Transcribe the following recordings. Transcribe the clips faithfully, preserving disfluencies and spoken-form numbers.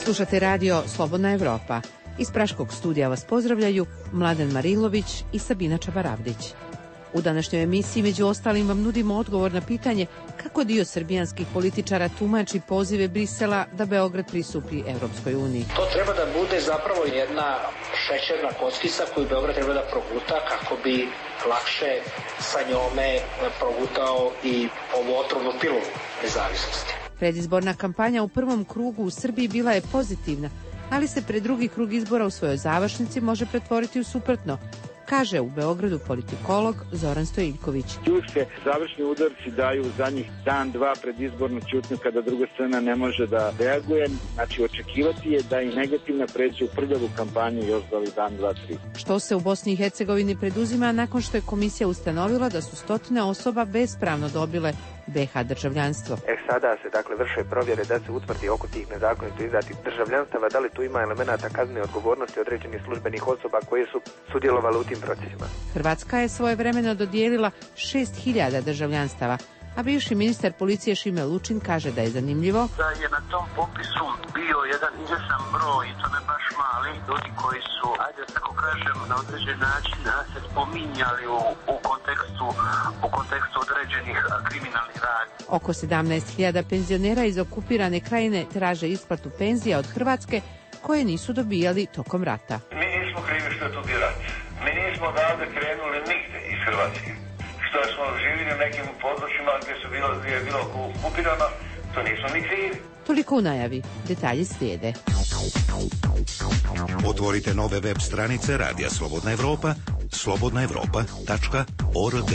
Slušate radio Slobodna Evropa. Iz Praškog studija vas pozdravljaju Mladen Marilović i Sabina Čabaravdić. U današnjoj emisiji među ostalim vam nudimo odgovor na pitanje kako dio srbijanskih političara tumači pozive Brisela da Beograd pristupi Evropskoj uniji. To treba da bude zapravo jedna šećerna kockica koju Beograd treba da proguta kako bi lakše sa njome progutao i ovu otrovnu pilu nezavisnosti. Predizborna kampanja u prvom krugu u Srbiji bila je pozitivna, ali se pred drugi krug izbora u svojoj završnici može pretvoriti u suprotno, kaže u Beogradu politikolog Zoran Stojiljković. Tu se završni udarci daju u zadnjih dan, dva pred izbornu ćutnju kada druga strana ne može da reaguje. Znači očekivati je da i negativna pređe u prljavu kampanju još za ovih dan, dva, tri. Što se u Bosni i Hercegovini preduzima nakon što je komisija ustanovila da su stotine osoba bespravno dobile be ha državljanstvo. E sada se dakle vrše provjere da se utvrdi oko tih nezakonito izdatih državljanstava, da li tu ima elemenata kaznene odgovornosti određenih službenih osoba koje su sudjelovale u tim procesima. Hrvatska je svojevremeno dodijelila šest hiljada državljanstava, a bivši ministar policije Šime Lučin kaže da je zanimljivo da je na tom popisu bio jedan izvjestan broj, i to ne baš mali, ljudi koji su, ajde tako kažem, na određen način se spominjali u, u kontekstu u kontekstu određenih kriminalnih radnji. Oko sedamnaest hiljada penzionera iz okupirane krajine traže isplatu penzija od Hrvatske koje nisu dobijali tokom rata. Mi nismo krivi što je tu bio rat. Mi nismo odavde krenuli nigde iz Hrvatske. Što smo živili u nekim područjima gdje su bilo, gdje je bilo okupirano, to nismo ni krivi. Toliko u najavi, detalji slijede. Otvorite nove web stranice Radija Slobodna Evropa, slobodna evropa tačka org.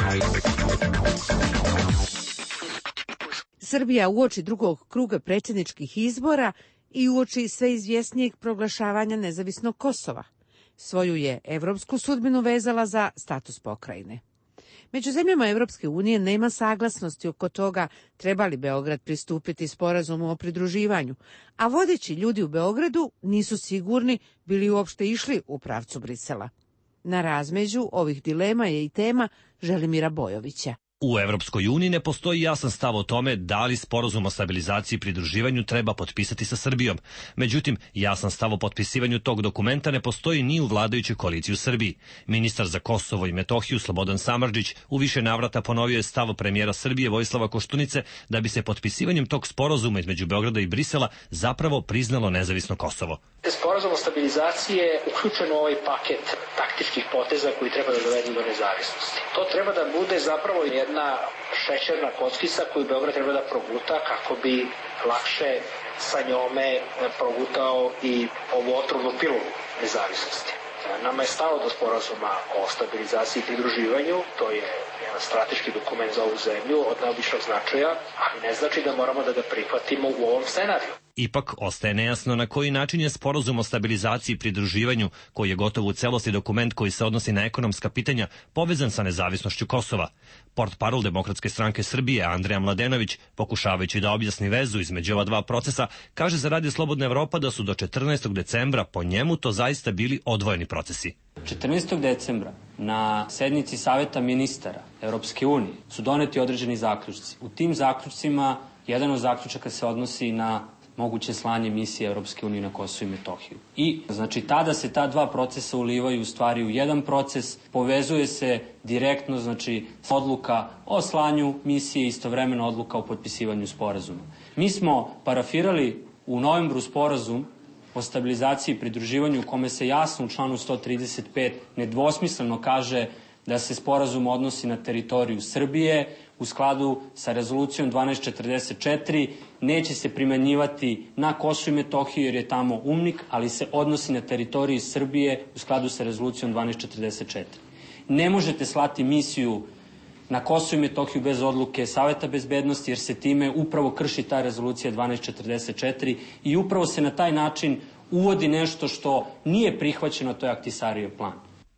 Srbija uoči drugog kruga predsjedničkih izbora i uoči sve izvjesnijeg proglašavanja nezavisnog Kosova. Svoju je evropsku sudbinu vezala za status pokrajine. Među zemljama Evropske unije nema saglasnosti oko toga treba li Beograd pristupiti sporazumu o pridruživanju, a vodeći ljudi u Beogradu nisu sigurni bili uopšte išli u pravcu Brisela. Na razmeđu ovih dilema je i tema Želimira Bojovića. U Evropskoj uniji ne postoji jasan stav o tome da li sporazum o stabilizaciji i pridruživanju treba potpisati sa Srbijom. Međutim, jasan stav o potpisivanju tog dokumenta ne postoji ni u vladajućoj koaliciji u Srbiji. Ministar za Kosovo i Metohiju Slobodan Samardžić u više navrata ponovio je stav premijera Srbije Vojislava Koštunice da bi se potpisivanjem tog sporazuma između Beograda i Brisela zapravo priznalo nezavisno Kosovo. Sporazum o stabilizaciji je uključen u ovaj paket taktičkih poteza koji treba da dovedu do nezavisnosti. To treba da bude zapravo jedna šećerna kockica koju Beograd treba da proguta kako bi lakše sa njome progutao i ovu otrovnu pilu nezavisnosti. Nama je stalo do sporazuma o stabilizaciji i pridruživanju, to je jedan strateški dokument za ovu zemlju od neobičnog značaja, ali ne znači da moramo da ga prihvatimo u ovom scenariju. Ipak ostaje nejasno na koji način je sporazum o stabilizaciji i pridruživanju, koji je gotovo u celosti dokument koji se odnosi na ekonomska pitanja, povezan sa nezavisnošću Kosova. Portparol Demokratske stranke Srbije Andreja Mladenović, pokušavajući da objasni vezu između ova dva procesa, kaže za Radio Slobodna Evropa da su do četrnaestog decembra po njemu to zaista bili odvojeni procesi. četrnaestog decembra na sednici Saveta ministara Evropske unije su doneti određeni zaključci. U tim zaključcima jedan od zaključaka se odnosi na moguće slanje misije Evropske unije na Kosovo i Metohiju. I, znači, tada se ta dva procesa ulivaju u stvari u jedan proces, povezuje se direktno, znači, odluka o slanju misije i istovremeno odluka o potpisivanju sporazuma. Mi smo parafirali u novembru sporazum o stabilizaciji i pridruživanju u kome se jasno u članu sto trideset pet nedvosmisleno kaže da se sporazum odnosi na teritoriju Srbije u skladu sa rezolucijom dvanaest četrdeset četiri, neće se primenjivati na Kosovo i Metohiju jer je tamo UNMIK, ali se odnosi na teritoriju Srbije u skladu sa rezolucijom dvanaest četrdeset četiri. Ne možete slati misiju na Kosovo i Metohiju bez odluke Saveta bezbednosti jer se time upravo krši ta rezolucija dvanaest četrdeset četiri i upravo se na taj način uvodi nešto što nije prihvaćeno, to je Ahtisarijev plan.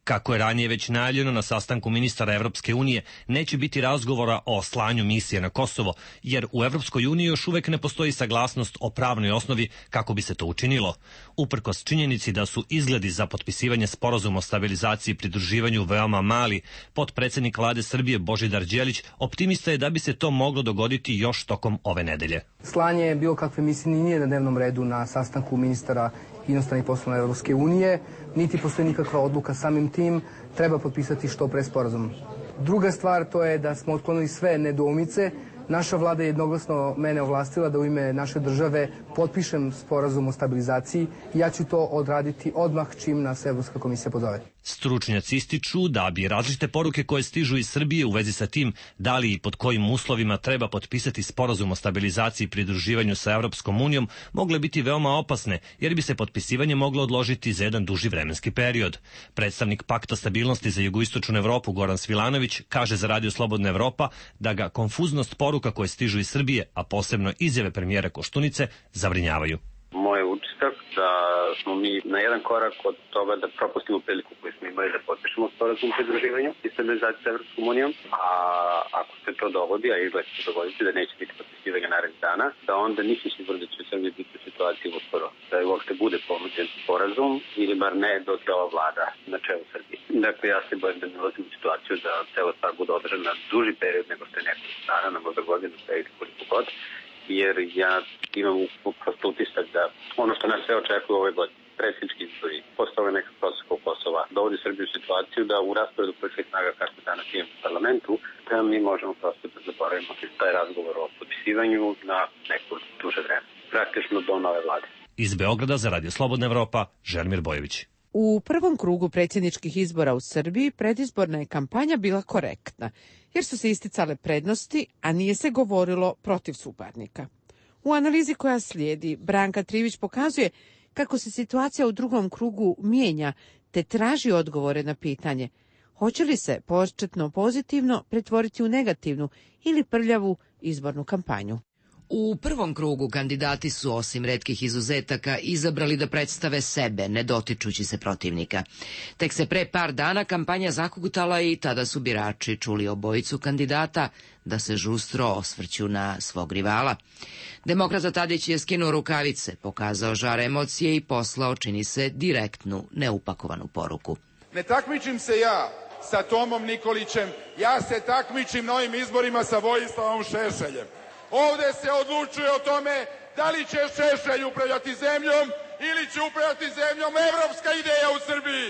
Kako je ranije već najavljeno na sastanku ministara Evropske unije, neće biti razgovora o slanju misije na Kosovo, jer u Evropskoj uniji još uvek ne postoji saglasnost o pravnoj osnovi kako bi se to učinilo. Uprkos činjenici da su izgledi za potpisivanje sporazuma o stabilizaciji i pridruživanju veoma mali, potpredsednik vlade Srbije Božidar Đelić optimista je da bi se to moglo dogoditi još tokom ove nedelje. Slanje bilo kakve misije nije na dnevnom redu na sastanku ministara inostranih poslova Evropske unije, niti postoji nikakva odluka. Samim tim treba potpisati što pre sporazum. Druga stvar to je da smo otklonili sve nedoumice. Naša vlada je jednoglasno mene ovlastila da u ime naše države potpišem sporazum o stabilizaciji i ja ću to odraditi odmah čim nas Evropska komisija pozove. Stručnjaci ističu da bi različite poruke koje stižu iz Srbije u vezi sa tim da li i pod kojim uslovima treba potpisati sporazum o stabilizaciji i pridruživanju sa Evropskom unijom mogle biti veoma opasne, jer bi se potpisivanje moglo odložiti za jedan duži vremenski period. Predstavnik Pakta stabilnosti za jugoistočnu Evropu Goran Svilanović kaže za Radio Slobodna Evropa da ga konfuznost poruka koje stižu iz Srbije, a posebno izjave premijera Koštunice, zabrinjavaju. Moj utisak da smo mi na jedan korak od toga da propustimo priliku koju smo imali da potpišemo sporazum o pridruživanju i stabilizaciji sa Evropskom unijom, a ako se to dogodi, a izgleda će se dogoditi da neće biti potpisivanja narednih dana, da onda nisam siguran da će u Srbiji biti situacija uskoro, da je uopšte bude ponuđen sporazum ili bar ne dok je ova vlada na čelu Srbije. Dakle, ja se bojim da ne ulazim u situaciju da cela stvar bude održana na duži period nego što je nekoliko dana, na možda godinu, sve ili koliko god, jer ja imam prosto utisak da ono što nas sve očekuje u ovoj godini, predsjednički izbori, posle ove nekog proseka Kosova, dovodi Srbiju u situaciju da u rasporedu političkih snaga kako danas imamo u parlamentu, da mi možemo prosto da zaboravimo taj razgovor o potpisivanju na neko duže vreme, praktično do nove vlade. Iz Beograda za Radio Slobodna Evropa, Želimir Bojović. U prvom krugu predsjedničkih izbora u Srbiji predizborna je kampanja bila korektna, jer su se isticale prednosti, a nije se govorilo protiv suparnika. U analizi koja slijedi, Branka Trivić pokazuje kako se situacija u drugom krugu mijenja, te traži odgovore na pitanje hoće li se početno pozitivno pretvoriti u negativnu ili prljavu izbornu kampanju. U prvom krugu kandidati su, osim retkih izuzetaka, izabrali da predstave sebe, ne dotičući se protivnika. Tek se pre par dana kampanja zakukutala i tada su birači čuli obojicu kandidata da se žustro osvrću na svog rivala. Demokrata Tadić je skinuo rukavice, pokazao žar emocije i poslao, čini se, direktnu, neupakovanu poruku. Ne takmičim se ja sa Tomom Nikolićem, ja se takmičim na ovim izborima sa Vojislavom Šešeljem. Ovde se odlučuje o tome da li će Šešelj upravljati zemljom ili će upravljati zemljom evropska ideja u Srbiji.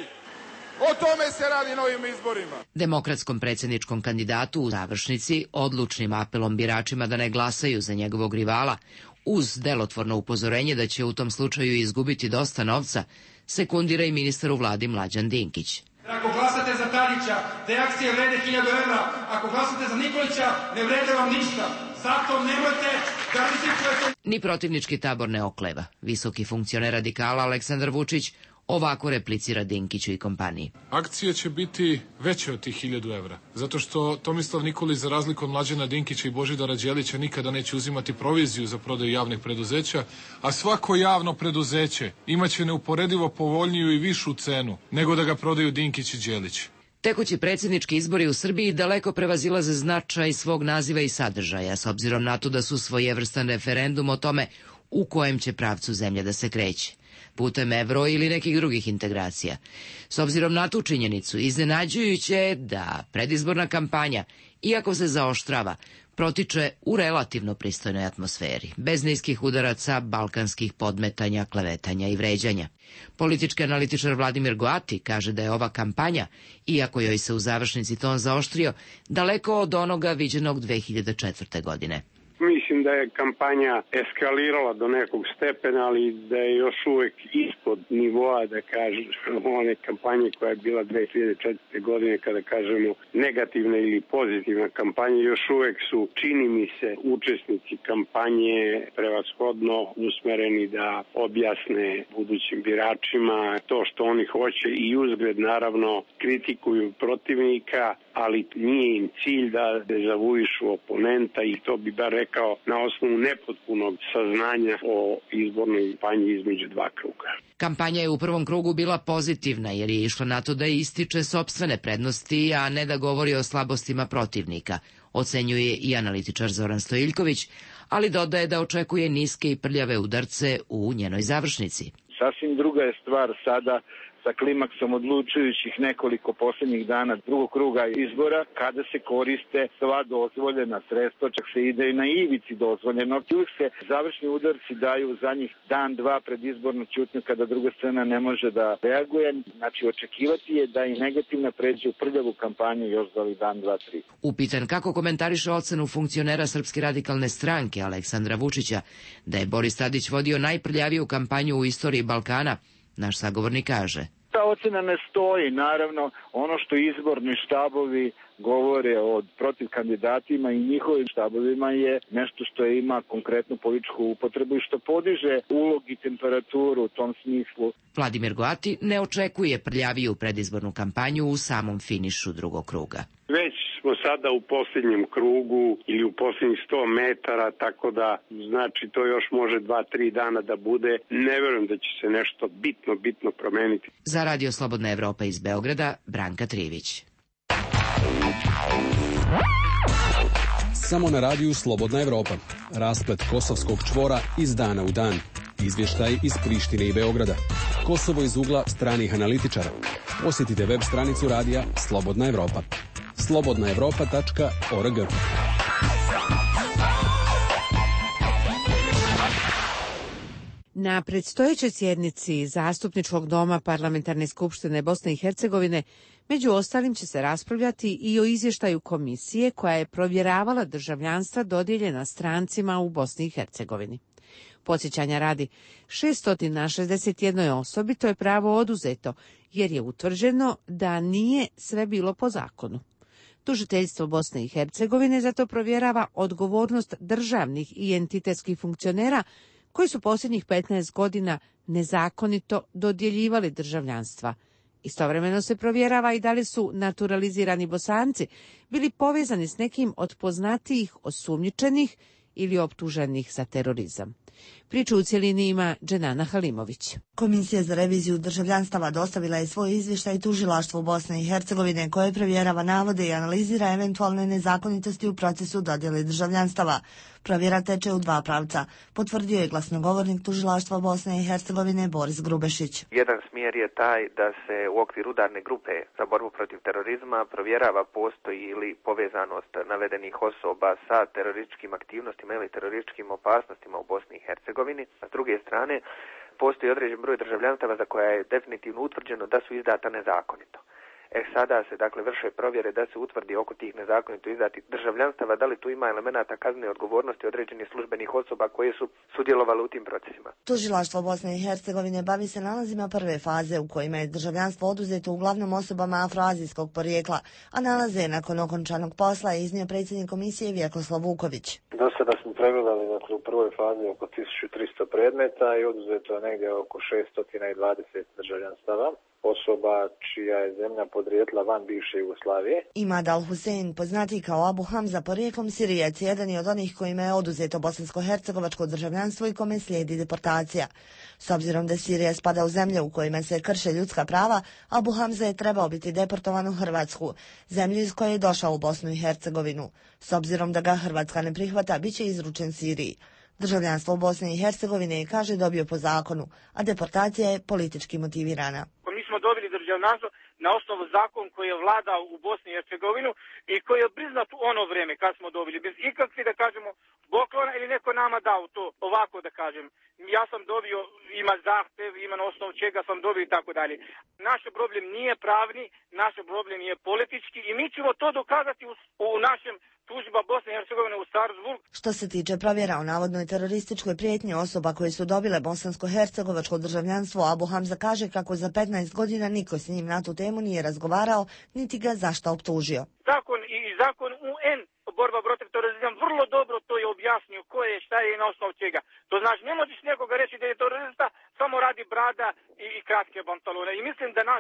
O tome se radi na ovim izborima. Demokratskom predsjedničkom kandidatu u završnici odlučnim apelom biračima da ne glasaju za njegovog rivala, uz delotvorno upozorenje da će u tom slučaju izgubiti dosta novca, sekundira i ministar u vladi Mlađan Dinkić. Ako glasate za Tadića, te akcije vrede hiljadu evra, ako glasate za Nikolića, ne vrede vam ništa. Zato nemojte da rizikujete. Ni protivnički tabor ne okleva. Visoki funkcioner radikala Aleksandar Vučić ovako replicira Dinkiću i kompaniji. Akcije će biti veće od tih hiljadu evra, zato što Tomislav Nikolić, za razliku od Mlađana Dinkića i Božidara Đelića, nikada neće uzimati proviziju za prodaju javnih preduzeća, a svako javno preduzeće imaće neuporedivo povoljniju i višu cenu nego da ga prodaju Dinkić i Đelić. Tekući predsjednički izbori u Srbiji daleko prevazilaze značaj svog naziva i sadržaja, s obzirom na to da su svojevrstan referendum o tome u kojem će pravcu zemlje da se kreće, putem evro ili nekih drugih integracija. S obzirom na tu činjenicu, iznenađujuće je da predizborna kampanja, iako se zaoštrava, protiče u relativno pristojnoj atmosferi, bez niskih udaraca, balkanskih podmetanja, klevetanja i vređanja. Politički analitičar Vladimir Goati kaže da je ova kampanja, iako joj se u završnici ton zaoštrio, daleko od onoga viđenog dve hiljade četvrte. godine. Mislim da je kampanja eskalirala do nekog stepena, ali da je još uvek ispod nivoa, da kažem, one kampanje koja je bila dve hiljade četvrte. godine, kada kažemo negativna ili pozitivna kampanja, još uvek su, čini mi se, učesnici kampanje prevashodno usmereni da objasne budućim biračima to što oni hoće i uzgled, naravno, kritikuju protivnika, ali nije im cilj da dezavuišu oponenta i to bi bar rekao na osnovu nepotpunog saznanja o izbornoj kampanji između dva kruga. Kampanja je u prvom krugu bila pozitivna jer je išla na to da ističe sopstvene prednosti, a ne da govori o slabostima protivnika, ocenjuje i analitičar Zoran Stojiljković, ali dodaje da očekuje niske i prljave udarce u njenoj završnici. Sasvim druga je stvar sada sa klimaksom odlučujućih nekoliko posljednjih dana drugog kruga izbora, kada se koriste sva dozvoljena sredstva, čak se ide i na ivici dozvoljeno. Uvijek se završni udarci daju za njih dan, dva pred izbornu ćutnju kada druga strana ne može da reaguje. Znači, očekivati je da i negativna pređe u prljavu kampanju još za ovih dan, dva, tri. Upitan kako komentariše ocenu funkcionera Srpske radikalne stranke Aleksandra Vučića da je Boris Tadić vodio najprljaviju kampanju u istoriji Balkana, naš sagovornik kaže: Ta ocena ne stoji. Naravno, ono što izborni štabovi govore o protiv kandidatima i njihovim štabovima je nešto što ima konkretnu političku upotrebu i što podiže ulog i temperaturu u tom smislu. Vladimir Goati ne očekuje prljaviju predizbornu kampanju u samom finišu drugog kruga. Već smo sada u posljednjem krugu ili u posljednjih sto metara, tako da znači to još može dva, tri dana da bude. Ne verujem da će se nešto bitno, bitno promeniti. Za Radio Slobodna Evropa iz Beograda, Branka Trivić. Samo na radiju Slobodna Evropa. Rasplet kosovskog čvora iz dana u dan. Izvještaj iz Prištine i Beograda. Kosovo iz ugla stranih analitičara. Posjetite web stranicu radija Slobodna Evropa. slobodna evropa tačka org. Na predstojećoj sjednici Zastupničkog doma Parlamentarne skupštine Bosne i Hercegovine među ostalim će se raspravljati i o izvještaju komisije koja je provjeravala državljanstva dodijeljena strancima u Bosni i Hercegovini. Podsjećanja radi, šesto šezdeset jednoj osobi to je pravo oduzeto jer je utvrđeno da nije sve bilo po zakonu. Tužiteljstvo Bosne i Hercegovine zato provjerava odgovornost državnih i entitetskih funkcionera koji su posljednjih petnaest godina nezakonito dodjeljivali državljanstva. Istovremeno se provjerava i da li su naturalizirani Bosanci bili povezani s nekim od poznatijih osumnjičenih ili optuženih za terorizam. Priču u cjelini ima Dženana Halimović. Komisija za reviziju državljanstava dostavila je svoj izvještaj tužilaštvu Bosne i Hercegovine koje provjerava navode i analizira eventualne nezakonitosti u procesu dodjele državljanstava. Provjera teče u dva pravca, potvrdio je glasnogovornik tužilaštva Bosne i Hercegovine Boris Grubešić. Jedan smjer je taj da se u okviru udarne grupe za borbu protiv terorizma provjerava postoji ili povezanost navedenih osoba sa terorističkim aktivnostima ili terorističkim opasnostima u Bosni i Hercegovini. A s druge strane, postoji određen broj državljanstava za koja je definitivno utvrđeno da su izdata nezakonito. E sada se dakle vrše provjere da se utvrdi oko tih nezakonito izdatih državljanstava da li tu ima elemenata kaznene odgovornosti određenih službenih osoba koje su sudjelovale u tim procesima. Tužilaštvo Bosne i Hercegovine bavi se nalazima prve faze u kojima je državljanstvo oduzeto uglavnom osobama afroazijskog porijekla, a nalaze je nakon okončanog posla je iznio predsjednik komisije Vjekoslav Vuković. Do sada smo pregledali dakle, u prvoj fazi oko tisuću tristo predmeta i oduzeto je negdje oko šesto dvadeset državljanstava osoba čija je zemlja podrijetla van bivše Jugoslavije. Imad Al-Husein, poznati kao Abu Hamza porijeklom Sirijac, jedan je od onih kojima je oduzeto bosansko-hercegovačko državljanstvo i kome slijedi deportacija. S obzirom da Sirija spada u zemlje u kojima se krše ljudska prava, Abu Hamza je trebao biti deportovan u Hrvatsku, zemlju iz koje je došao u Bosnu i Hercegovinu. S obzirom da ga Hrvatska ne prihvata, bit će izručen Siriji. Državljanstvo u Bosni i Hercegovini je, kaže, dobio po zakonu, a deportacija je politički motivirana. Mi smo dobili državljanstvo na osnovu zakon koji je vladao u Bosni i Hercegovinu i koji je priznat u ono vrijeme kad smo dobili, bez ikakvi, da kažemo, poklona ili neko nama dao to, ovako da kažem. Ja sam dobio, ima zahtev, ima na osnovu čega sam dobio i tako dalje. Naš problem nije pravni, naš problem je politički i mi ćemo to dokazati u, u našem tužba Bosne i Hercegovine u Strasbourg. Što se tiče provjera o navodnoj terorističkoj prijetnji osoba koje su dobile bosansko-hercegovačko državljanstvo, Abu Hamza kaže kako za petnaest godina niko s njim na tu temu nije razgovarao, niti ga zašta optužio. Zakon i zakon U N borba protiv terorizma vrlo dobro to je objasnio ko je, šta je i na osnovu čega. To znači ne možeš nekoga reći da je terorista samo radi brada i, i kratke pantalone. I mislim da naš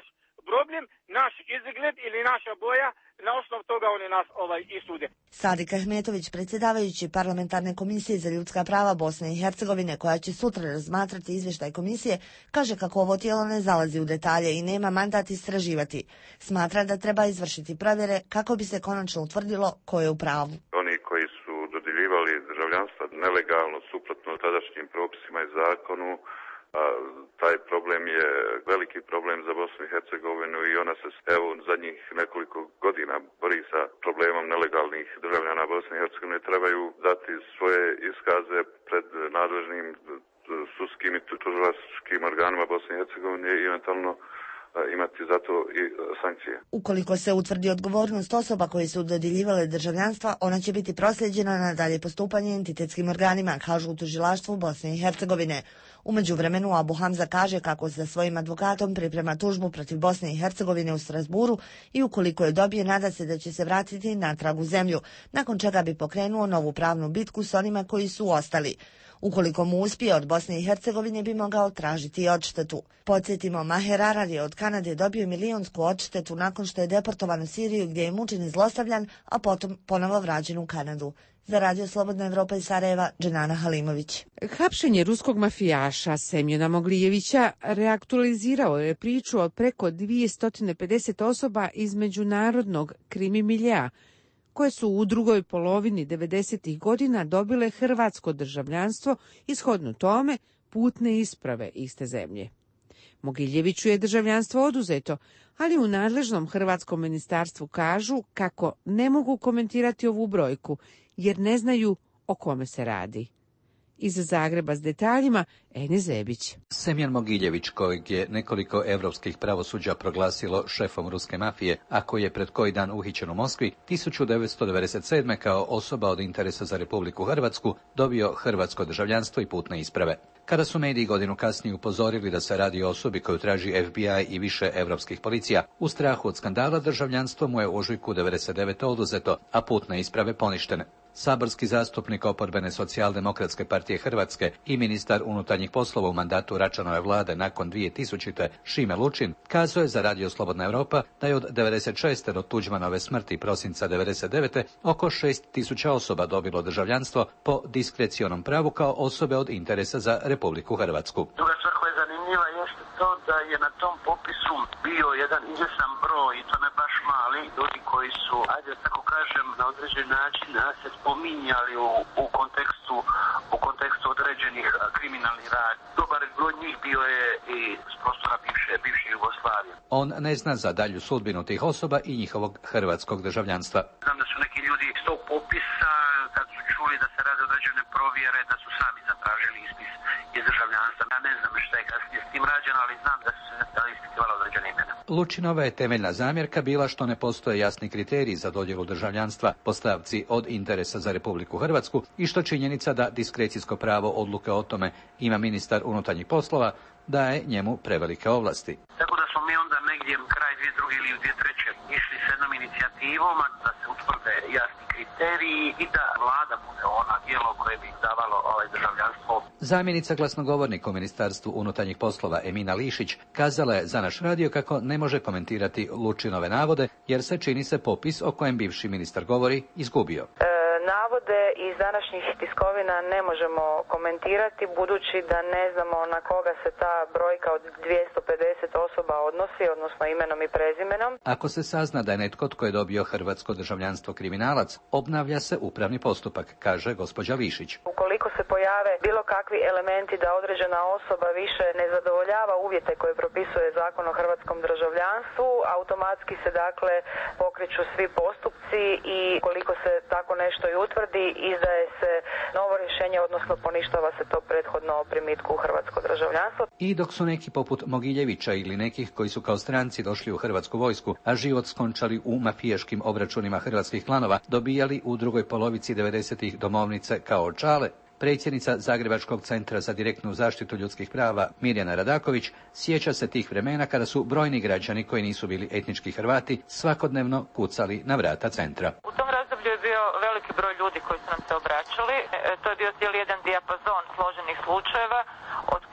problem, naš izgled ili naša boja, na osnovu toga oni nas ovaj isude. Sadik Ahmetović, predsjedavajući Parlamentarne komisije za ljudska prava Bosne i Hercegovine, koja će sutra razmatrati izvještaj komisije, kaže kako ovo tijelo ne zalazi u detalje i nema mandat istraživati. Smatra da treba izvršiti provjere kako bi se konačno utvrdilo ko je u pravu. Oni koji su dodjeljivali državljanstva nelegalno, suprotno tadašnjim propisima i zakonu, a taj problem je veliki problem za Bosnu i Hercegovinu i ona se evo zadnjih nekoliko godina bori sa problemom nelegalnih državljana Bosne i Hercegovine. Trebaju dati svoje iskaze pred nadležnim sudskim i tužilačkim organima Bosne i Hercegovine i eventualno imati za to i sankcije. Ukoliko se utvrdi odgovornost osoba koje su dodjeljivale državljanstva, ona će biti prosljeđena na dalje postupanje entitetskim organima, kažu u tužilaštvu Bosne i Hercegovine. U međuvremenu Abu Hamza kaže kako sa svojim advokatom priprema tužbu protiv Bosne i Hercegovine u Strasburu i ukoliko je dobije, nada se da će se vratiti natrag u zemlju, nakon čega bi pokrenuo novu pravnu bitku s onima koji su ostali. Ukoliko mu uspije, od Bosne i Hercegovine bi mogao tražiti i odštetu. Podsjetimo, Maher Arar je od Kanade dobio milionsku odštetu nakon što je deportovan u Siriju gdje je mučen i zlostavljan, a potom ponovo vraćen u Kanadu. Za Radio Slobodna Evropa iz Sarajeva, Dženana Halimović. Hapšenje ruskog mafijaša Semjona Moglijevića reaktualizirao je priču od preko dvjesto pedeset osoba iz međunarodnog krimi miljea, koje su u drugoj polovini devedesetih godina dobile hrvatsko državljanstvo i shodno tome putne isprave iste zemlje. Mogiljeviću je državljanstvo oduzeto, ali u nadležnom hrvatskom ministarstvu kažu kako ne mogu komentirati ovu brojku, jer ne znaju o kome se radi. Iz Zagreba s detaljima Eni Zebić. Semjan Mogiljević, kojeg je nekoliko evropskih pravosuđa proglasilo šefom ruske mafije, a koji je pred koji dan uhićen u Moskvi, tisuću devetsto devedeset sedme kao osoba od interesa za Republiku Hrvatsku dobio hrvatsko državljanstvo i putne isprave. Kada su mediji godinu kasnije upozorili da se radi o osobi koju traži F B I i više evropskih policija, u strahu od skandala državljanstvo mu je u ožujku devedeset devete oduzeto, a putne isprave poništene. Saborski zastupnik oporbene socijaldemokratske partije Hrvatske i ministar unutarnjih poslova u mandatu Račanove vlade nakon dvije tisućite. Šime Lučin kazao je za Radio Slobodna Evropa da je od devedeset šeste do Tuđmanove smrti prosinca devedeset devete oko šest tisuća osoba dobilo državljanstvo po diskrecionom pravu kao osobe od interesa za Republiku Hrvatsku. Druga stvar koja je zanimljiva jeste to da je na tom popisu bio jedan izvjesan broj, i to ne baš mali, ljudi koji su, ajde da tako kažem, na određen način se spominjali u, u kontekstu u kontekstu određenih kriminalnih radnji. Dobar broj njih bio je i s prostora bivše, bivše Jugoslavije. On ne zna za dalju sudbinu tih osoba i njihovog hrvatskog državljanstva. Znam da su neki ljudi s tog popisa, kad su čuli da se rade određene provjere, da su sami zatražili ispis iz državljanstva. Ja ne znam šta je kasnije s tim rađeno, ali znam da su se ispitivala određene imena. Lučinova je temeljna zamjerka bila što ne postoje jasni kriteriji za dodjelu državljanstva po stavci od interesa za Republiku Hrvatsku i što činjenica da diskrecijsko pravo odluke o tome ima ministar unutarnjih poslova daje njemu prevelike ovlasti. Tako da smo mi onda negdje kraj dvije druge ili u dvije treće išli s jednom inicijativom da se utvrde jasni kriteriji i da vlada bude ona tijelo koje bi davalo ovaj državljanstvo. Zamjenica glasnogovornika u Ministarstvu unutarnjih poslova Emina Lišić kazala je za naš radio kako ne može komentirati Lučinove navode jer se čini se popis o kojem bivši ministar govori izgubio. E, navode iz današnjih tiskovina ne možemo komentirati budući da ne znamo na koga se ta brojka od dvjesto pedeset osoba odnosi, odnosno imenom i prezimenom. Ako se sazna da je netko tko je dobio hrvatsko državljanstvo kriminalac, obnavlja se upravni postupak, kaže gospođa Lišić. Ukoliko se pojave bilo kakvi elementi da određena osoba više ne zadovoljava uvjete koje propisuje Zakon o hrvatskom državljanstvu, automatski se dakle pokreću svi postupci i koliko se tako nešto i utvrdi, izdaje se novo rješenje, odnosno poništava se to prethodno o primitku u hrvatsko državljanstvo. I dok su neki poput Mogiljevića ili nekih koji su kao stranci došli u hrvatsku vojsku, a život skončali u mafijaškim obračunima hrvatskih klanova, dobijali u drugoj polovici devedesetih domovnice kao čale, predsjednica Zagrebačkog centra za direktnu zaštitu ljudskih prava Mirjana Radaković sjeća se tih vremena kada su brojni građani koji nisu bili etnički Hrvati svakodnevno kucali na vrata centra. U tom razdoblju je bio veliki broj ljudi koji su nam se obraćali. E, to je bio cijeli jedan dijapazon složenih slučajeva, od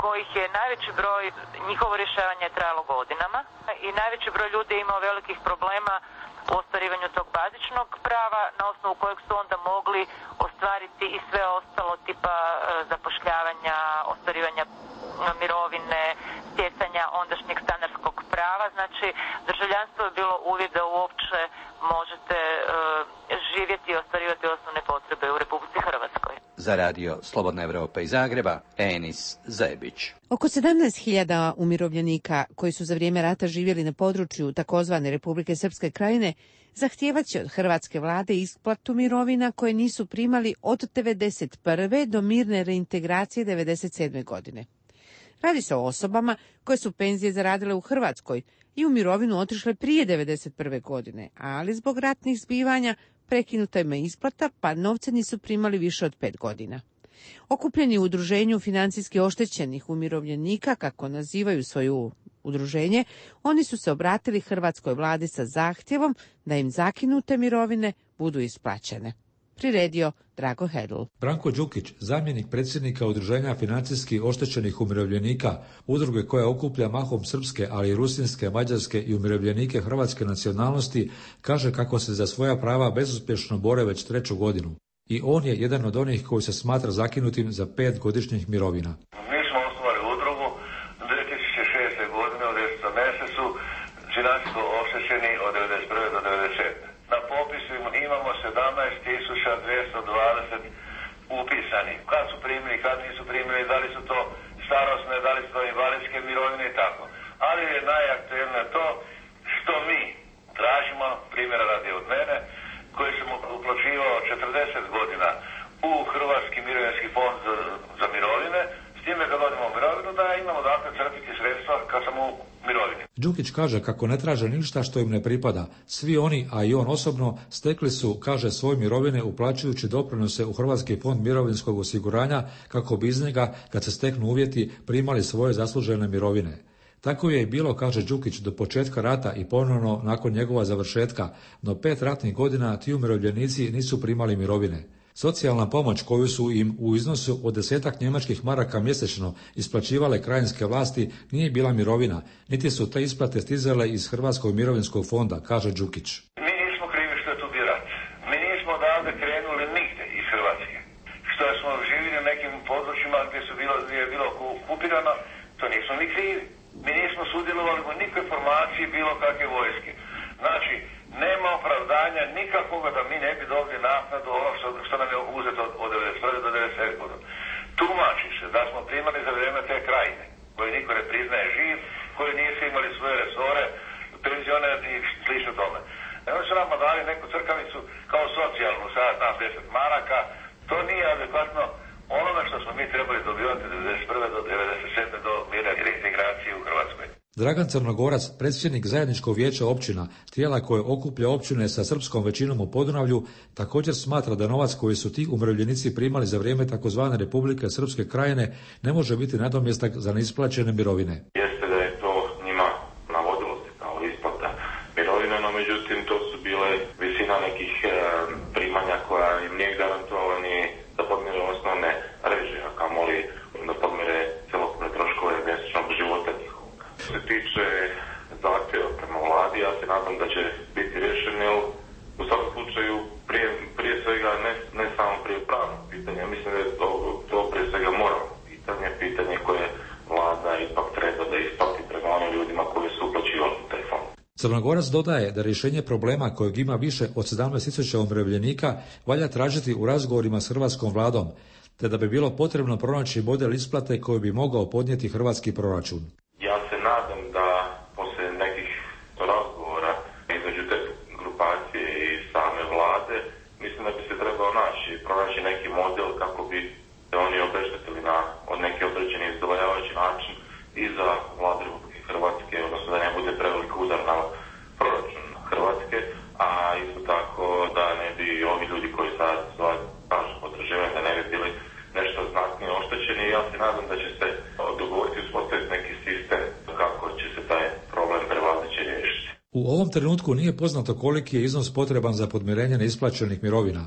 kojih je najveći broj, njihovo rješavanje je trajalo godinama i najveći broj ljudi je imao velikih problema u ostvarivanju tog bazičnog prava na osnovu kojeg su onda mogli ostvariti i sve ostalo tipa zapošljavanja, ostvarivanja mirovine, stjecanja ondašnjeg stanarskog prava. Znači, državljanstvo je bilo uvjet da uopće možete uh, živjeti i ostvarivati osnovne potrebe u Republici Hrvatskoj. Za radio Slobodna Evropa iz Zagreba, Enis Zebić. Oko sedamnaest hiljada umirovljenika koji su za vrijeme rata živjeli na području takozvane Republike Srpske Krajine zahtijevat će od hrvatske vlade isplatu mirovina koje nisu primali od devedeset prve do mirne reintegracije devedeset sedme godine. Radi se o osobama koje su penzije zaradile u Hrvatskoj i u mirovinu otišle prije devedeset prve godine, ali zbog ratnih zbivanja prekinuta im je isplata, pa novce nisu primali više od pet godina. Okupljeni u udruženju financijski oštećenih umirovljenika, kako nazivaju svoju udruženje, oni su se obratili hrvatskoj vladi sa zahtjevom da im zakinute mirovine budu isplaćene. Priredio Drago Hedl. Branko Đukić, zamjenik predsjednika Udruženja financijski oštećenih umirovljenika, udruge koja okuplja mahom srpske, ali i rusinske, mađarske i umirovljenike hrvatske nacionalnosti, kaže kako se za svoja prava bezuspješno bore već treću godinu. I on je jedan od onih koji se smatra zakinutim za pet godišnjih mirovina. Mi smo osnovali udrugu dvije tisuće šeste. godine u desetom mjesecu, financijsko oštećeni od devedeset prve do devedeset sedme. Na popisu imamo sedamnaest tisuća dvjesto dvadeset upisani. Kad su primili, kad nisu primili, da li su to starosne, da li su to invalidske mirovine i tako. Ali je najaktuelnije to što mi tražimo, primjera radi od mene, koji sam uplaćivao četrdeset godina u Hrvatski mirovinski fond za, za mirovine, s time kad odimo u mirovinu da imamo dakle crpiti sredstva kad sam u mirovini. Đukić kaže kako ne traže ništa što im ne pripada. Svi oni, a i on osobno, stekli su, kaže, svoje mirovine uplaćujući doprinose u Hrvatski fond mirovinskog osiguranja kako bi iz njega, kad se steknu uvjeti, primali svoje zaslužene mirovine. Tako je i bilo, kaže Đukić, do početka rata i ponovno nakon njegova završetka, no pet ratnih godina ti umirovljenici nisu primali mirovine. Socijalna pomoć koju su im u iznosu od desetak njemačkih maraka mjesečno isplaćivale krajinske vlasti nije bila mirovina, niti su te isplate stizale iz Hrvatskog mirovinskog fonda, kaže Đukić. Mi nismo krivi što je tu bio rat. Mi nismo odavde krenuli nigde iz Hrvatske. Što smo živjeli u nekim područjima gdje, su bilo, gdje je bilo okupirano, to nismo mi krivi. Mi nismo sudjelovali u nikakvoj formaciji bilo kakve vojske. Znači, nema opravdanja nikakvoga da mi ne bi dobili naknadu ono što, što nam je uzeto od, od devedeset prve do devedeset sedme. godine. Tumači se da smo primali za vrijeme te krajine, koji niko ne priznaje živ, koji nisu imali svoje resore, penzione i slično tome. Evo su nama dali neku crkavicu kao socijalnu, sad nas deset maraka, to nije adekvatno onome što smo mi trebali dobivati od devedeset prve do devedeset sedme do mirne reintegracije u Hrvatskoj. Dragan Crnogorac, predsjednik zajedničkog vijeća općina, tijela koje okuplja općine sa srpskom većinom u Podunavlju, također smatra da novac koji su ti umirovljenici primali za vrijeme takozvane Republike Srpske Krajine ne može biti nadomjestak za neisplaćene mirovine. Jeste da je to njima navodilo se kao isplata mirovina, no međutim to su bile visina nekih e, primanja koja im nije garantovala ni da podmire osnovne režije, a kamoli da podmire celokupne troškove mjesečnog života njihovog. Što se tiče zahtjeva prema vladi, ja se nadam da će biti rješeni, jer u svakom slučaju prije, prije svega ne, ne samo prije pravnog pitanja, mislim da je to, to prije svega moralno pitanje, pitanje koje vlada ipak treba da isplati prema onim ljudima koji su uplaćivali u taj fond. Crnogorac dodaje da rješenje problema kojeg ima više od sedamnaest tisuća umirovljenika valja tražiti u razgovorima s hrvatskom vladom, te da bi bilo potrebno pronaći model isplate koji bi mogao podnijeti hrvatski proračun. Ja se nadam da poslije nekih razgovora između te grupacije i same vlade, mislim da bi se trebao naći, pronaći neki model kako bi se oni obeštetili na od neki određeni izdvajavajući način i za vladu Republike Hrvatske, odnosno da ne bude prevelik udar na proračun Hrvatske, a isto tako da ne bi ovi ljudi koji sad kažu potraživanje da ne bi bili nešto znatnije oštećeni. Ja se nadam da će se dogovoriti i uspostaviti neki sistem kako će se taj problem prevazići i riješiti. U ovom trenutku nije poznato koliki je iznos potreban za podmirenje neisplaćenih mirovina.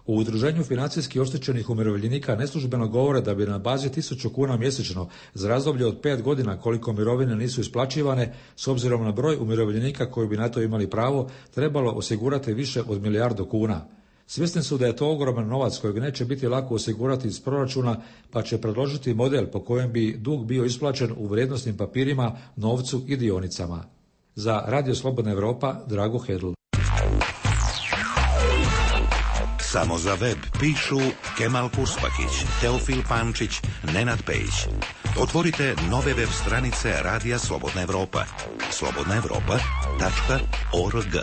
U Udruženju financijski oštećenih umirovljenika neslužbeno govore da bi na bazi tisuću kuna mjesečno za razdoblje od pet godina koliko mirovine nisu isplaćivane, s obzirom na broj umirovljenika koji bi na to imali pravo, trebalo osigurati više od milijardu kuna. Svjesni su da je to ogroman novac kojeg neće biti lako osigurati iz proračuna, pa će predložiti model po kojem bi dug bio isplaćen u vrijednosnim papirima, novcu i dionicama. Za Radio Slobodna Evropa, Drago Hedl. Samo za web pišu Kemal Kurspakić, Teofil Pančić, Nenad Pejić. Otvorite nove web stranice Radija Slobodna Evropa. slobodna evropa tačka org.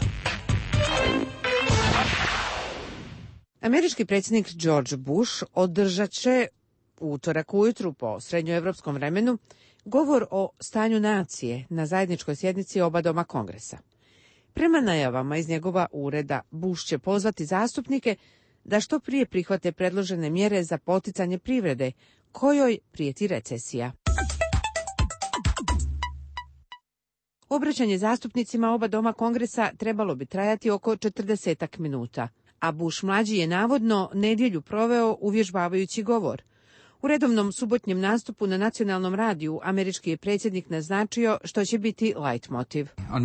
Američki predsjednik George Bush održat će u utorak ujutru po srednjoevropskom vremenu govor o stanju nacije na zajedničkoj sjednici oba doma Kongresa. Prema najavama iz njegova ureda, Bush će pozvati zastupnike da što prije prihvate predložene mjere za poticanje privrede, kojoj prijeti recesija. Obraćanje zastupnicima oba doma Kongresa trebalo bi trajati oko četrdesetak minuta, a Bush mlađi je navodno nedjelju proveo uvježbavajući govor. U redovnom subotnjem nastupu na nacionalnom radiju američki je predsjednik naznačio što će biti leitmotiv.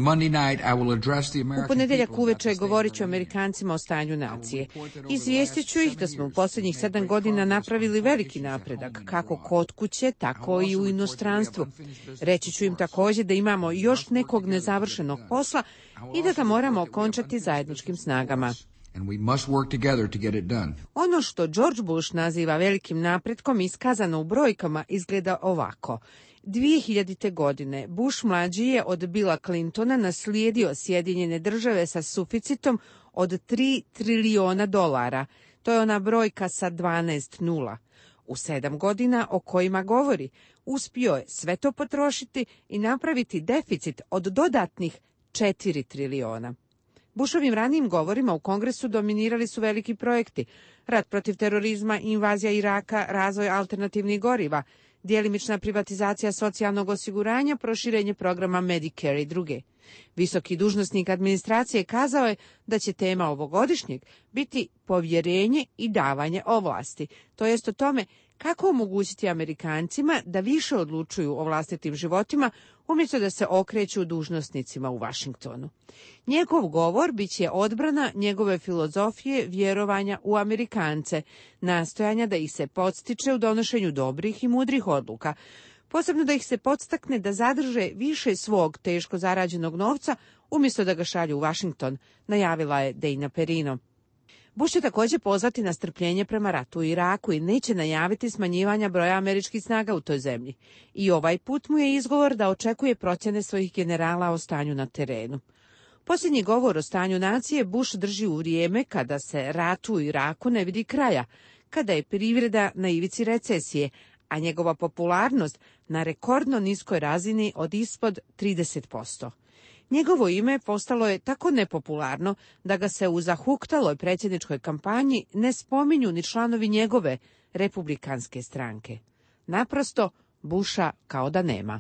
U ponedjeljak uveče govorit ću Amerikancima o stanju nacije. Izvijestit ću ih da smo u posljednjih sedam godina napravili veliki napredak, kako kod kuće, tako i u inostranstvu. Reći ću im također da imamo još nekog nezavršenog posla i da ga moramo okončati zajedničkim snagama. And we must work together to get it done. Ono što George Bush naziva velikim napretkom iskazano u brojkama izgleda ovako. dvije hiljadite. godine Bush mlađi je od Billa Clintona naslijedio Sjedinjene države sa suficitom od tri trilijona dolara. To je ona brojka sa dvanaest nula. U sedam godina o kojima govori, uspio je sve to potrošiti i napraviti deficit od dodatnih četiri trilijona. Bushovim ranijim govorima u Kongresu dominirali su veliki projekti, rat protiv terorizma, invazija Iraka, razvoj alternativnih goriva, djelimična privatizacija socijalnog osiguranja, proširenje programa Medicare i druge. Visoki dužnosnik administracije kazao je da će tema ovogodišnjeg biti povjerenje i davanje ovlasti, to jest o tome kako omogućiti Amerikancima da više odlučuju o vlastitim životima umjesto da se okreću dužnosnicima u Washingtonu. Njegov govor bit će odbrana njegove filozofije vjerovanja u Amerikance, nastojanja da ih se podstiče u donošenju dobrih i mudrih odluka, posebno da ih se podstakne da zadrže više svog teško zarađenog novca umjesto da ga šalju u Washington, najavila je Dana Perino. Bush će također pozvati na strpljenje prema ratu u Iraku i neće najaviti smanjivanja broja američkih snaga u toj zemlji. I ovaj put mu je izgovor da očekuje procjene svojih generala o stanju na terenu. Posljednji govor o stanju nacije Bush drži u vrijeme kada se ratu u Iraku ne vidi kraja, kada je privreda na ivici recesije, a njegova popularnost na rekordno niskoj razini od ispod trideset posto. Njegovo ime postalo je tako nepopularno da ga se u zahuktaloj predsjedničkoj kampanji ne spominju ni članovi njegove republikanske stranke. Naprosto, Busha kao da nema.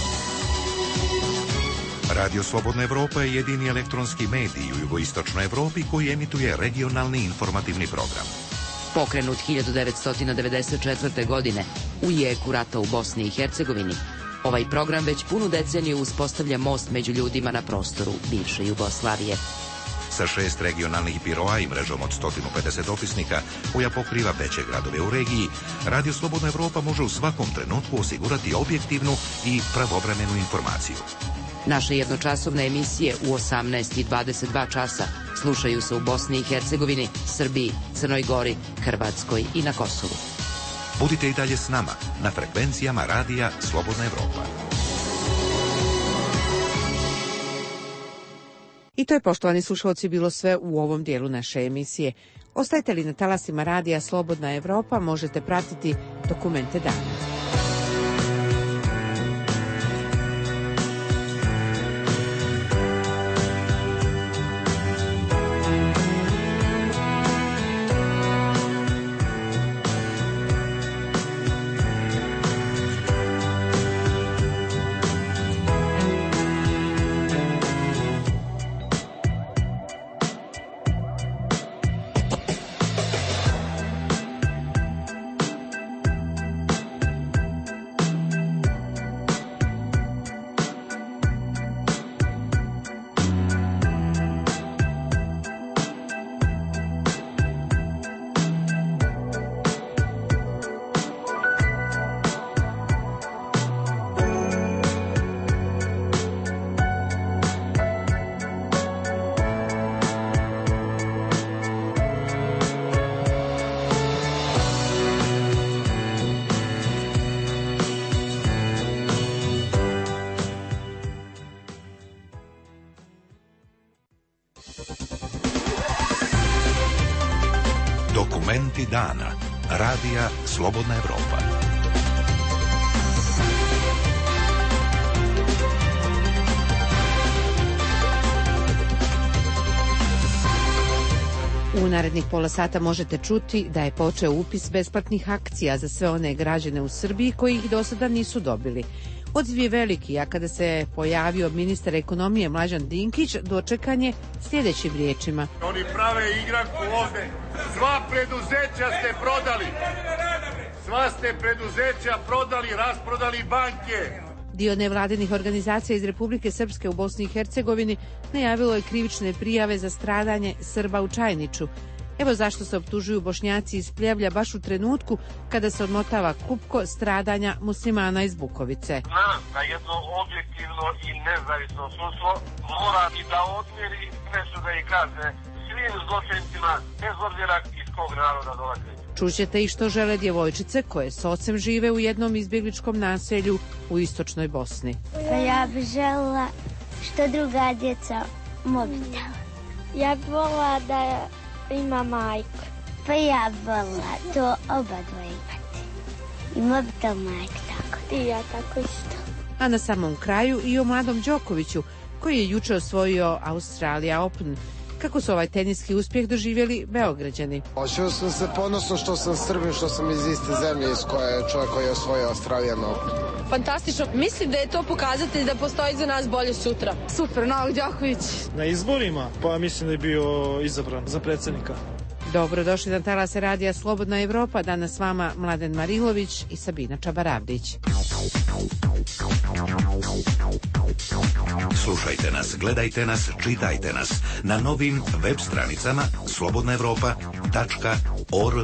Radio Slobodna Evropa je jedini elektronski medij u jugoistočnoj Evropi koji emituje regionalni informativni program. Pokrenut hiljadu devetsto devedeset četvrte. godine u jeku rata u Bosni i Hercegovini, ovaj program već punu deceniju uspostavlja most među ljudima na prostoru bivše Jugoslavije. Sa šest regionalnih biroa i mrežom od sto pedeset opisnika koja pokriva veće gradove u regiji, Radio Slobodna Evropa može u svakom trenutku osigurati objektivnu i pravovremenu informaciju. Naše jednočasovne emisije u osamnaest i dvadeset dva časa slušaju se u Bosni i Hercegovini, Srbiji, Crnoj Gori, Hrvatskoj i na Kosovu. Budite i dalje s nama na frekvencijama Radija Slobodna Evropa. I to je, poštovani slušalci, bilo sve u ovom dijelu naše emisije. Ostajte li na talasima Radija Slobodna Evropa, možete pratiti dokumente dana. Momenti dana. Radija Slobodna Evropa. U narednih pola sata možete čuti da je počeo upis besplatnih akcija za sve one građane u Srbiji koji ih do sada nisu dobili. Odziv je veliki, a kada se pojavio ministar ekonomije Mlađan Dinkić, dočekan je sljedećim riječima. Oni prave igranku ovde. Sva preduzeća ste prodali. Sva ste preduzeća prodali, rasprodali banke. Dio nevladinih organizacija iz Republike Srpske u Bosni i Hercegovini najavilo je krivične prijave za stradanje Srba u Čajniču. Evo zašto se optužuju Bošnjaci iz Pljevlja baš u trenutku kada se odmotava klupko stradanja muslimana iz Bukovice. Znam da jedno objektivno i nezavisno sudstvo mora i da odmjeri presude i kazne svim zločincima bez obzira iz kog naroda dolaze. Čućete i što žele djevojčice koje s ocem žive u jednom izbjegličkom naselju u istočnoj Bosni. Pa ja bih željela što druga djeca mobitel. Ja bih volila da ima majku. Pa ja bih volila to oba dvoje imati. I mobitel majka tako. I ja tako isto. A na samom kraju i o mladom Đokoviću koji je juče osvojio Australia Open. Kako su ovaj teniski uspjeh doživjeli Beograđani? Osjećao sam se ponosno što sam Srbin, što sam iz iste zemlje iz koje je čovjek koji je osvojio Australian Open. Fantastično. Mislim da je to pokazatelj da postoji za nas bolje sutra. Super, Novak Đoković. Na izborima, pa mislim da je bio izabran za predsjednika. Dobrodošli na talase radija Slobodna Evropa. Danas s vama Mladen Marilović i Sabina Čabaravdić. Slušajte nas, gledajte nas, čitajte nas na novim web stranicama slobodna evropa tačka org.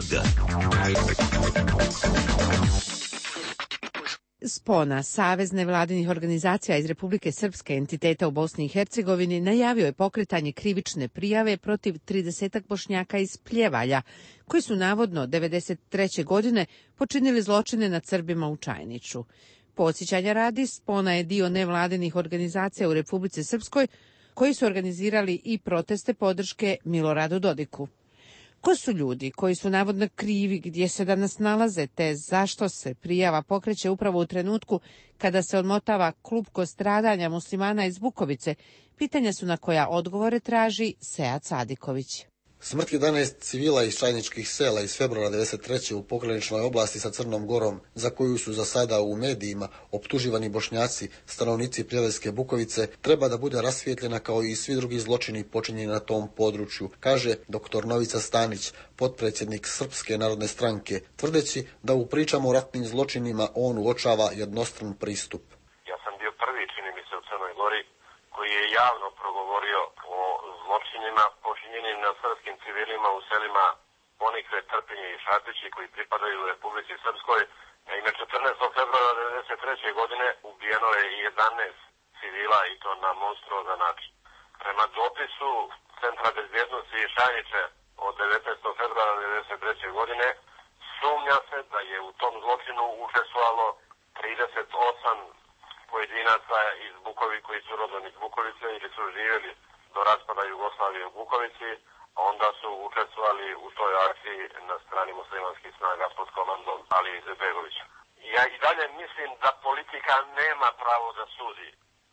Spona, Savez nevladinih organizacija iz Republike Srpske entiteta u Bosni i Hercegovini, najavio je pokretanje krivične prijave protiv tridesetak Bošnjaka iz Pljevalja, koji su navodno devedeset treće godine počinili zločine nad Srbima u Čajniču. Podsjećanja radi, Spona je dio nevladinih organizacija u Republici Srpskoj koji su organizirali i proteste podrške Miloradu Dodiku. Ko su ljudi koji su navodno krivi, gdje se danas nalaze, te zašto se prijava pokreće upravo u trenutku kada se odmotava klupko stradanja muslimana iz Bukovice, pitanja su na koja odgovore traži Sead Sadiković. Smrt jedanaest civila iz čajničkih sela iz februara devedeset treće u pograničnoj oblasti sa Crnom Gorom, za koju su za sada u medijima optuživani Bošnjaci, stanovnici Pljeveljske Bukovice, treba da bude rasvijetljena kao i svi drugi zločini počinjeni na tom području, kaže doktor Novica Stanić, potpredsjednik Srpske narodne stranke, tvrdeći da u pričama o ratnim zločinima on uočava jednostran pristup. Ja sam bio prvi, čini mi se, u Crnoj Gori koji je javno progovorio o zločinima počinjenim na srpskim civilima u selima Ponikve, Trpinje i Šatići koji pripadaju u Republici Srpskoj. Naime, četrnaestog februara devedeset treće godine ubijeno je jedanaest civila i to na monstruozan način. Prema dopisu Centra bezbjednosti i Šajniče od devetnaestog februara devedeset treće godine sumnja se da je u tom zločinu učestvovalo trideset osam pojedinaca iz Bukovi koji su rodom iz Bukovice ili su živjeli do raspada Jugoslavije u Bukovici, a onda su učestvovali u toj akciji na strani muslimanskih snaga pod komandom Ali Izetbegovića. Ja i dalje mislim da politika nema pravo da sudi,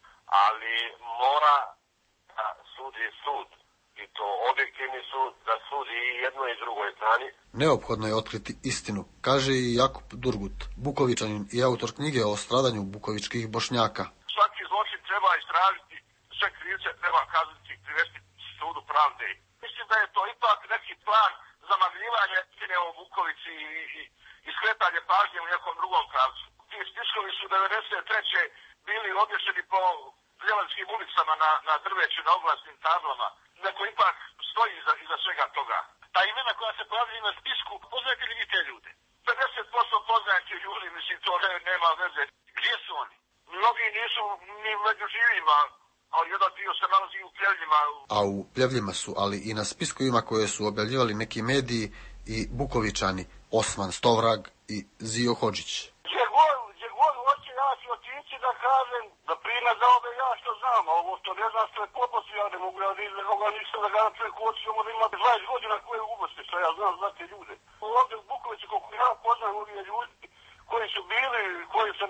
ali mora da sudi sud. I to objektivni sud da sudi i jednoj i drugoj strani. Neophodno je otkriti istinu, kaže i Jakub Durgut, Bukovičanin i autor knjige o stradanju bukovičkih Bošnjaka. Svaki zločin treba istražiti, sve krivce treba kazniti, privesti sudu pravde. Mislim da je to ipak neki plan zamagljivanja istine o Bukovici i, i, i skretanje pažnje u nekom drugom pravcu. Ti spiskovi su devedeset treće bili obješeni po Pljevanskim ulicama na, na drveću, na oglasnim tablama. Neko ipak stoji iza, iza svega toga. Ta imena koja se pojavljaju na spisku, poznajete li vi te ljude? pedeset posto poznajete ljudi, mislim, to ne, nema veze. Gdje su oni? Mnogi nisu ni među živima, ali jedan dio se nalazi u Pljevljima. A u Pljevljima su, ali i na spiskovima koje su objavljivali neki mediji i Bukovičani, Osman Stovrag i Zio Hodžić. Gdje god, gdje god hoće, ja ću otići da kažem, da primjer za ove ja što znam, a ovo što ne znam što je poposti, ja ne mogu ja da izvegoga nisam da gledam čovjek hoće, ono da imate dvadeset godina koje uboste, što ja znam za te ljude.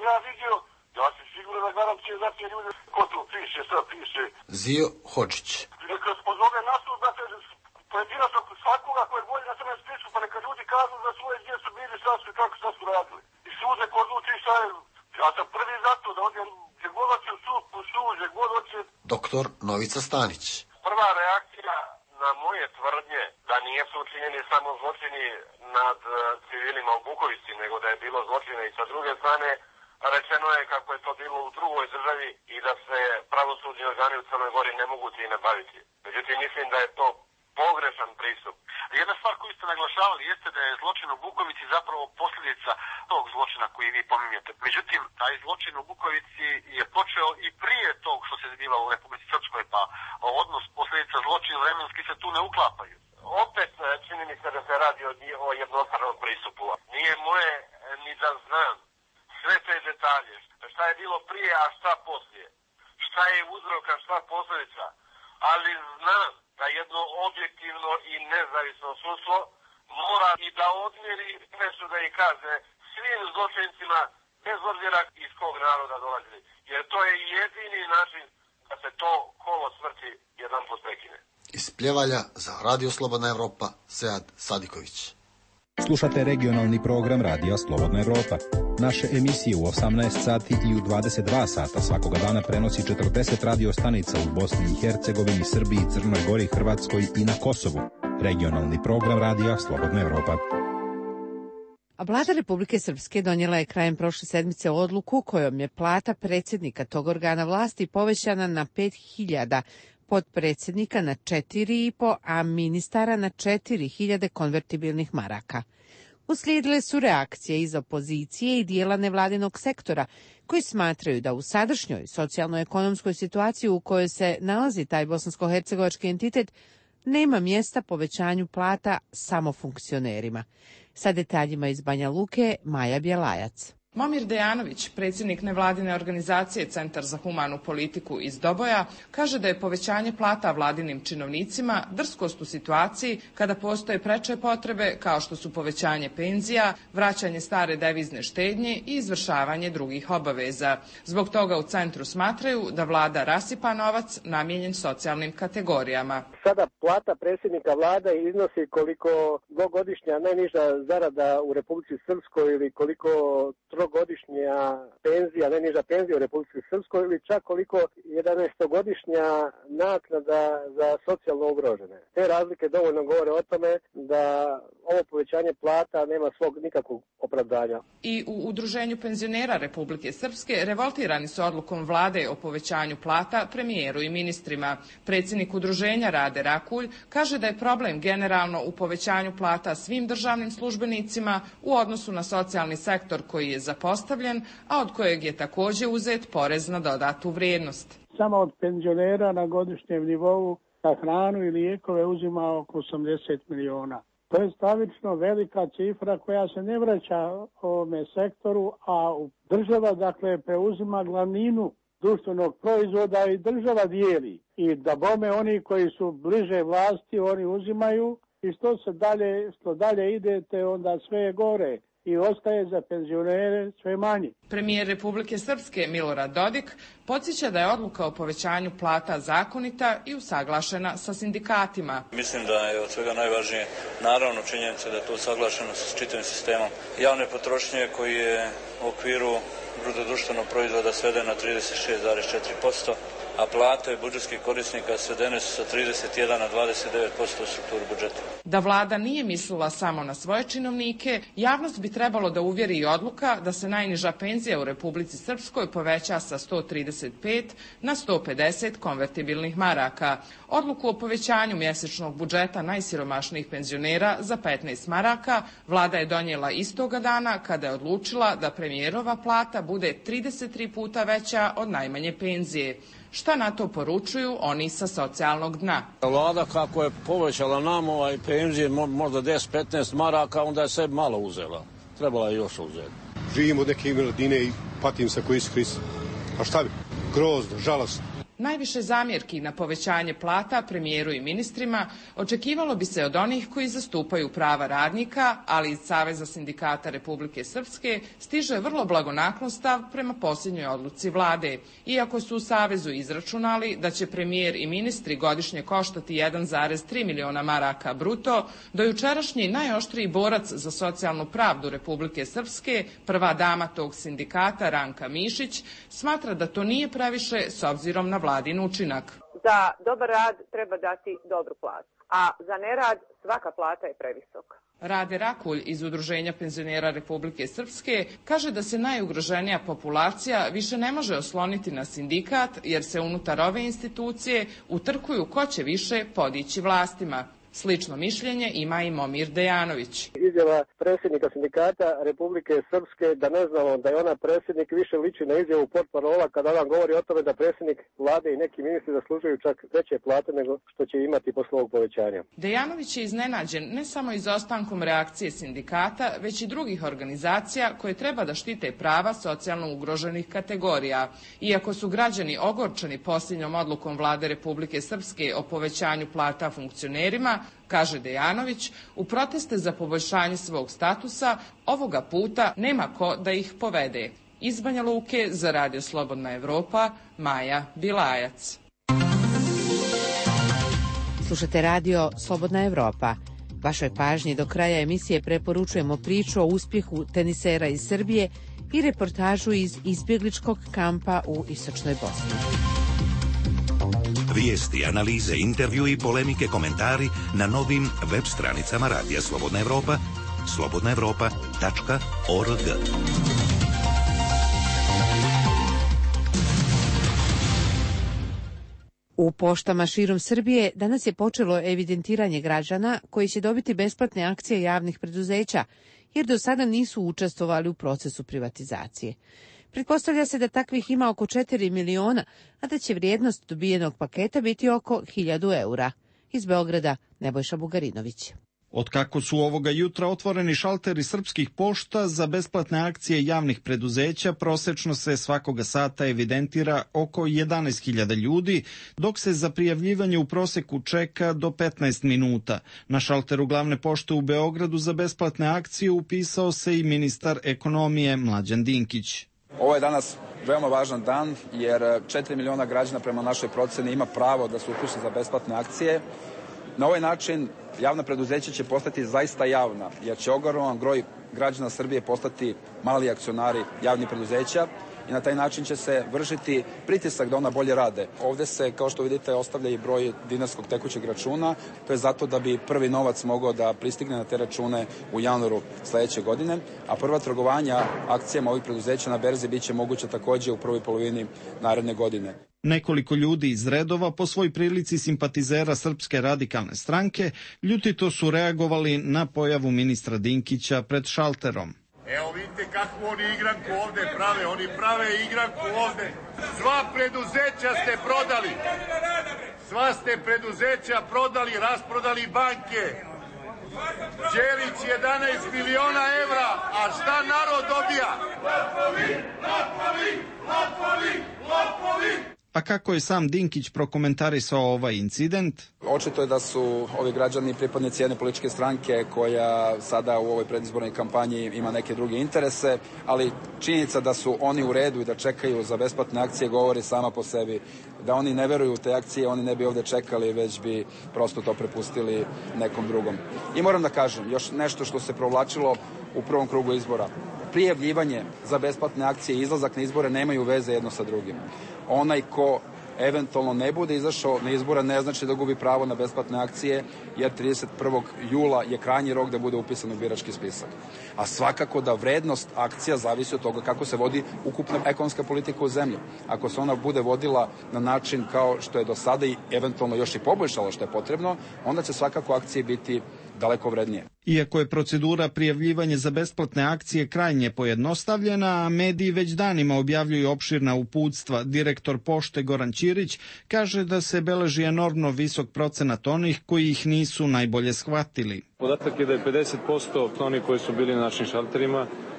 ja vidio, ja sam sigurno da garancije za te ljude, ko to piše, sad piše. Zio Hodžić. Neka spozove na sud da se pojedinačno svakoga koje voli na crnom spisku, pa neka ljudi kažu za svoje gdje su bili, šta su i kako šta su radili. I sude ko odluči šta je, ja sam prvi za to da odjem gdje god hoće u sud, po sud, gdje god hoće. Doktor Novica Stanić. Prva reakcija na moje tvrdnje da nisu učinjeni samo zločini nad civilima u Bukovici, nego da je bilo zločine i sa druge strane, rečeno je kako je to bilo u drugoj državi i da se pravosudni organi u Crnoj Gori ne mogu time baviti. Međutim, mislim da je to pogrešan pristup. Jedna stvar koju ste naglašavali jeste da je zločin u Bukovici zapravo posljedica tog zločina koji vi pominjete. Međutim, taj zločin u Bukovici je počeo i prije tog što se zbiva u Republici Srpskoj, pa odnos posljedica zločina vremenski se tu ne uklapaju. Opet čini mi se da se radi o jednostranom pristupu. Nije moje ni da znam sve te detalje, šta je bilo prije, a šta poslije, šta je uzrok, a šta posljedica, ali znam da jedno objektivno i nezavisno sudstvo mora i da odmjeri presude i kazne svim zločincima, bez obzira iz kog naroda dolazi. Jer to je jedini način da se to kolo smrti jedan put prekine. Iz Pljevalja za Radio Slobodna Evropa, Sead Sadiković. Slušate regionalni program Radija Slobodna Evropa. Naše emisije u osamnaest sati i u dvadeset dva sata svakoga dana prenosi četrdeset radio stanica u Bosni i Hercegovini, Srbiji, Crnoj Gori, Hrvatskoj i na Kosovu. Regionalni program Radija Slobodna Evropa. A Vlada Republike Srpske donijela je krajem prošle sedmice odluku kojom je plata predsjednika tog organa vlasti povećana na pet hiljada, potpredsjednika na četiri i po, a ministara na četiri hiljade konvertibilnih maraka. Uslijedile su reakcije iz opozicije i dijela nevladinog sektora, koji smatraju da u sadašnjoj socijalno-ekonomskoj situaciji u kojoj se nalazi taj bosansko-hercegovački entitet nema mjesta povećanju plata samo funkcionerima. Sa detaljima iz Banja Luke, Maja Bjelajac. Momir Dejanović, predsjednik nevladine organizacije Centar za humanu politiku iz Doboja, kaže da je povećanje plata vladinim činovnicima drskost u situaciji kada postoje preče potrebe kao što su povećanje penzija, vraćanje stare devizne štednje i izvršavanje drugih obaveza. Zbog toga u centru smatraju da vlada rasipa novac namijenjen socijalnim kategorijama. Sada plata predsjednika vlade iznosi koliko dvogodišnja najniža zarada u Republici Srpskoj ili koliko trogodišnja penzija, najniža penzija u Republici Srpskoj ili čak koliko jedanaestogodišnja naknada za socijalno ugrožene. Te razlike dovoljno govore o tome da ovo povećanje plata nema svog nikakvog opravdanja. I u Udruženju penzionera Republike Srpske revoltirani su odlukom vlade o povećanju plata premijeru i ministrima. Predsjednik udruženja Rade Rakulj kaže da je problem generalno u povećanju plata svim državnim službenicima u odnosu na socijalni sektor koji je zapostavljen, a od kojeg je također uzet porez na dodatu vrijednost. Samo od penzionera na godišnjem nivou na hranu i lijekove uzima oko osamdeset miliona. To je stravično velika cifra koja se ne vraća ovome sektoru, a država dakle preuzima glavninu društvenog proizvoda i država dijeli. I da bome oni koji su bliže vlasti, oni uzimaju i što se dalje, što dalje idete, onda sve je gore i ostaje za penzionere sve manje. Premijer Republike Srpske Milorad Dodik podsjeća da je odluka o povećanju plata zakonita i usaglašena sa sindikatima. Mislim da je od svega najvažnije naravno činjenica da je to usaglašeno sa čitavim sistemom javne potrošnje koji je u okviru bruto društvenog proizvoda sveden na trideset šest zarez četiri posto, a plate budžetskih korisnika svedene su sa trideset jedan na dvadeset devet posto u strukturu budžeta. Da vlada nije mislila samo na svoje činovnike, javnost bi trebalo da uvjeri i odluka da se najniža penzija u Republici Srpskoj poveća sa sto trideset pet na sto pedeset konvertibilnih maraka. Odluku o povećanju mjesečnog budžeta najsiromašnijih penzionera za petnaest maraka vlada je donijela istoga dana kada je odlučila da premijerova plata bude trideset tri puta veća od najmanje penzije. Šta na to poručuju oni sa socijalnog dna? Vlada kako je povećala nam ovaj penzije možda deset petnaest maraka, onda je sve malo uzela. Trebala je još uzeti. Živim od neke miladine i patim se koji su kriz. A šta bi? Grozno, žalostno. Najviše zamjerki na povećanje plata premijeru i ministrima očekivalo bi se od onih koji zastupaju prava radnika, ali iz Saveza sindikata Republike Srpske stiže vrlo blagonaklon stav prema posljednjoj odluci vlade. Iako su u Savezu izračunali da će premijer i ministri godišnje koštati jedan zarez tri miliona maraka bruto, do jučerašnji najoštriji borac za socijalnu pravdu Republike Srpske, prva dama tog sindikata Ranka Mišić, smatra da to nije previše s obzirom na vladin učinak. Za dobar rad treba dati dobru platu, a za nerad svaka plata je previsoka. Rade Rakulj iz Udruženja penzionera Republike Srpske kaže da se najugroženija populacija više ne može osloniti na sindikat jer se unutar ove institucije utrkuju ko će više podići vlastima. Slično mišljenje ima i Momir Dejanović. Izjava predsjednika sindikata Republike Srpske da ne znamo da je ona predsjednik više liči na izjavu portparola kada vam govori o tome da predsjednik vlade i neki ministri zaslužuju čak veće plate nego što će imati posle ovog povećanja. Dejanović je iznenađen ne samo izostankom reakcije sindikata, već i drugih organizacija koje treba da štite prava socijalno ugroženih kategorija. Iako su građani ogorčeni posljednjom odlukom vlade Republike Srpske o povećanju plata funkcionerima, kaže Dejanović, u proteste za poboljšanje svog statusa ovoga puta nema ko da ih povede. Iz Banja Luke za Radio Slobodna Evropa, Maja Bilajac. Slušate Radio Slobodna Evropa. Vašoj pažnji do kraja emisije preporučujemo priču o uspjehu tenisera iz Srbije i reportažu iz izbjegličkog kampa u Istočnoj Bosni. Vijesti, analize, intervju i polemike, komentari na novim web stranicama Radija Slobodna Evropa, slobodna evropa tačka org. U poštama širom Srbije danas je počelo evidentiranje građana koji će dobiti besplatne akcije javnih preduzeća, jer do sada nisu učestvovali u procesu privatizacije. Pretpostavlja se da takvih ima oko četiri miliona, a da će vrijednost dobijenog paketa biti oko hiljadu eura. Iz Beograda, Nebojša Bugarinović. Otkako su ovoga jutra otvoreni šalteri srpskih pošta za besplatne akcije javnih preduzeća, prosečno se svakoga sata evidentira oko jedanaest hiljada ljudi, dok se za prijavljivanje u proseku čeka do petnaest minuta. Na šalteru glavne pošte u Beogradu za besplatne akcije upisao se i ministar ekonomije Mlađan Dinkić. Ovo je danas veoma važan dan jer četiri miliona građana prema našoj proceni ima pravo da se upiše za besplatne akcije. Na ovaj način javna preduzeća će postati zaista javna, jer će ogroman broj građana Srbije postati mali akcionari javnih preduzeća i na taj način će se vršiti pritisak da ona bolje rade. Ovde se, kao što vidite, ostavlja i broj dinarskog tekućeg računa. To je zato da bi prvi novac mogao da pristigne na te račune u januaru sledeće godine, a prva trgovanja akcijama ovih preduzeća na berzi biće moguća takođe u prvoj polovini naredne godine. Nekoliko ljudi iz redova, po svoj prilici simpatizera Srpske radikalne stranke, ljutito su reagovali na pojavu ministra Dinkića pred šalterom. Evo vidite kakvu oni igranku ovde prave, oni prave igranku ovde. Sva preduzeća ste prodali. Sva ste preduzeća prodali, rasprodali banke. Đelić jedanaest miliona evra, a šta narod dobija? Lopovi, lopovi, lopovi, lopovi. A kako je sam Dinkić prokomentarisao ovaj incident? Očito je da su ovi građani pripadnici jedne političke stranke koja sada u ovoj predizbornoj kampanji ima neke druge interese, ali činjenica da su oni u redu i da čekaju za besplatne akcije govori sama po sebi. Da oni ne veruju u te akcije, oni ne bi ovde čekali, već bi prosto to prepustili nekom drugom. I moram da kažem, još nešto što se provlačilo u prvom krugu izbora. Prijavljivanje za besplatne akcije i izlazak na izbore nemaju veze jedno sa drugim. Onaj ko eventualno ne bude izašao na izbore ne znači da gubi pravo na besplatne akcije, jer trideset prvog jula je krajnji rok da bude upisan u birački spisak. A svakako da vrednost akcija zavisi od toga kako se vodi ukupna ekonomska politika u zemlji. Ako se ona bude vodila na način kao što je do sada i eventualno još i poboljšala što je potrebno, onda će svakako akcije biti daleko vrednije. Iako je procedura prijavljivanja za besplatne akcije krajnje pojednostavljena, a mediji već danima objavljuju opširna uputstva, direktor pošte Goran Ćirić kaže da se beleži enormno visok procenat onih koji ih nisu najbolje shvatili. Podatak je da je pedeset posto onih koji su bili na našim šalterima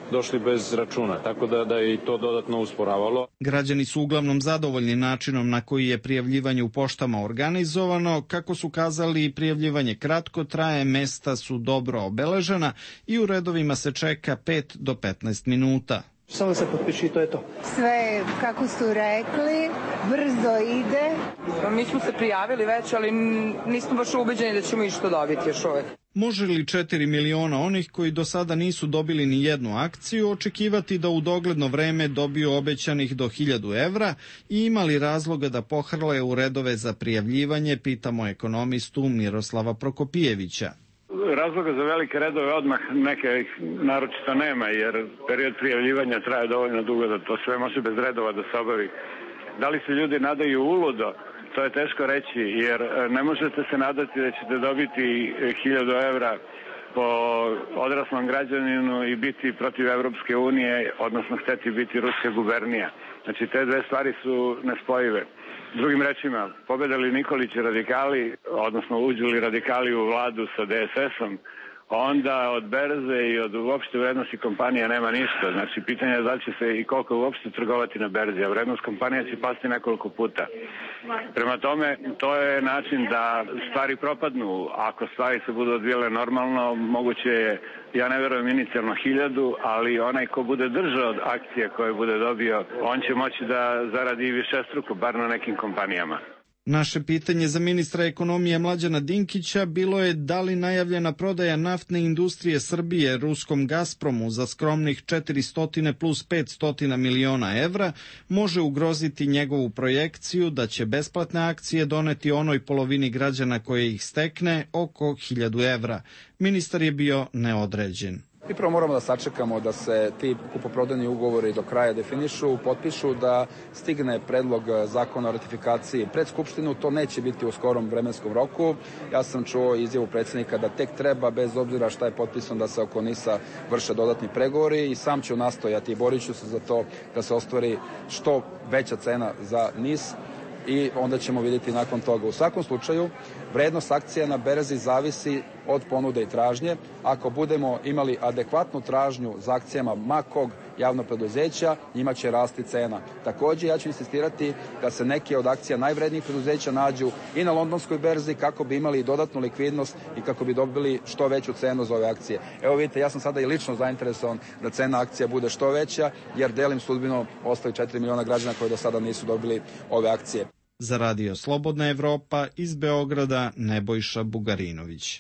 došli bez računa, tako da, da je i to dodatno usporavalo. Građani su uglavnom zadovoljni načinom na koji je prijavljivanje u poštama organizovano. Kako su kazali, prijavljivanje kratko traje, mesta su dobro obeležena i u redovima se čeka pet do petnaest minuta. Samo se potpiši, to je to. Sve, kako su rekli, brzo ide. Mi smo se prijavili već, ali nismo baš ubeđeni da ćemo išto dobiti još uvek. Može li četiri miliona onih koji do sada nisu dobili ni jednu akciju očekivati da u dogledno vreme dobiju obećanih do hiljadu evra i imali razloga da pohrle u redove za prijavljivanje, pitamo ekonomistu Miroslava Prokopijevića. Razloga za velike redove odmah neke naročito nema, jer period prijavljivanja traje dovoljno dugo da to sve može bez redova da se obavi. Da li se ljudi nadaju uludo? To je teško reći, jer ne možete se nadati da ćete dobiti hiljadu evra po odraslom građaninu i biti protiv Evropske unije, odnosno hteti biti ruska gubernija. Znači, te dve stvari su nespojive. Drugim rečima, pobedali Nikolić i radikali, odnosno uđu li radikali u vladu sa D S S-om, onda od berze i od uopšte vrednosti kompanija nema ništa. Znači, pitanje je da li će se i koliko uopšte trgovati na berzi, a vrednost kompanija će pasti nekoliko puta. Prema tome, to je način da stvari propadnu. Ako stvari se budu odvijele normalno, moguće je, ja ne verujem inicijalno hiljadu, ali onaj ko bude držao od akcije koje bude dobio, on će moći da zaradi i višestruko, bar na nekim kompanijama. Naše pitanje za ministra ekonomije Mlađana Dinkića bilo je da li najavljena prodaja naftne industrije Srbije ruskom Gazpromu za skromnih četiristo plus petsto miliona evra može ugroziti njegovu projekciju da će besplatne akcije doneti onoj polovini građana koje ih stekne oko hiljadu evra. Ministar je bio neodređen. Mi prvo moramo da sačekamo da se ti kupoprodajni ugovori do kraja definišu, potpišu, da stigne predlog zakona o ratifikaciji pred Skupštinu. To neće biti u skorom vremenskom roku. Ja sam čuo izjavu predsjednika da tek treba, bez obzira šta je potpisano, da se oko NIS-a vrše dodatni pregovori i sam ću nastojati i borit ću se za to da se ostvari što veća cena za NIS i onda ćemo vidjeti nakon toga. U svakom slučaju, vrednost akcija na berzi zavisi od ponude i tražnje. Ako budemo imali adekvatnu tražnju za akcijama ma kog javnog preduzeća, njima će rasti cena. Također, ja ću insistirati da se neke od akcija najvrednijih preduzeća nađu i na londonskoj berzi kako bi imali dodatnu likvidnost i kako bi dobili što veću cenu za ove akcije. Evo vidite, ja sam sada i lično zainteresovan da cena akcija bude što veća, jer delim sudbinu ostalih četiri miliona građana koji do sada nisu dobili ove akcije. Za Radio Slobodna Evropa iz Beograda Nebojša Bugarinović.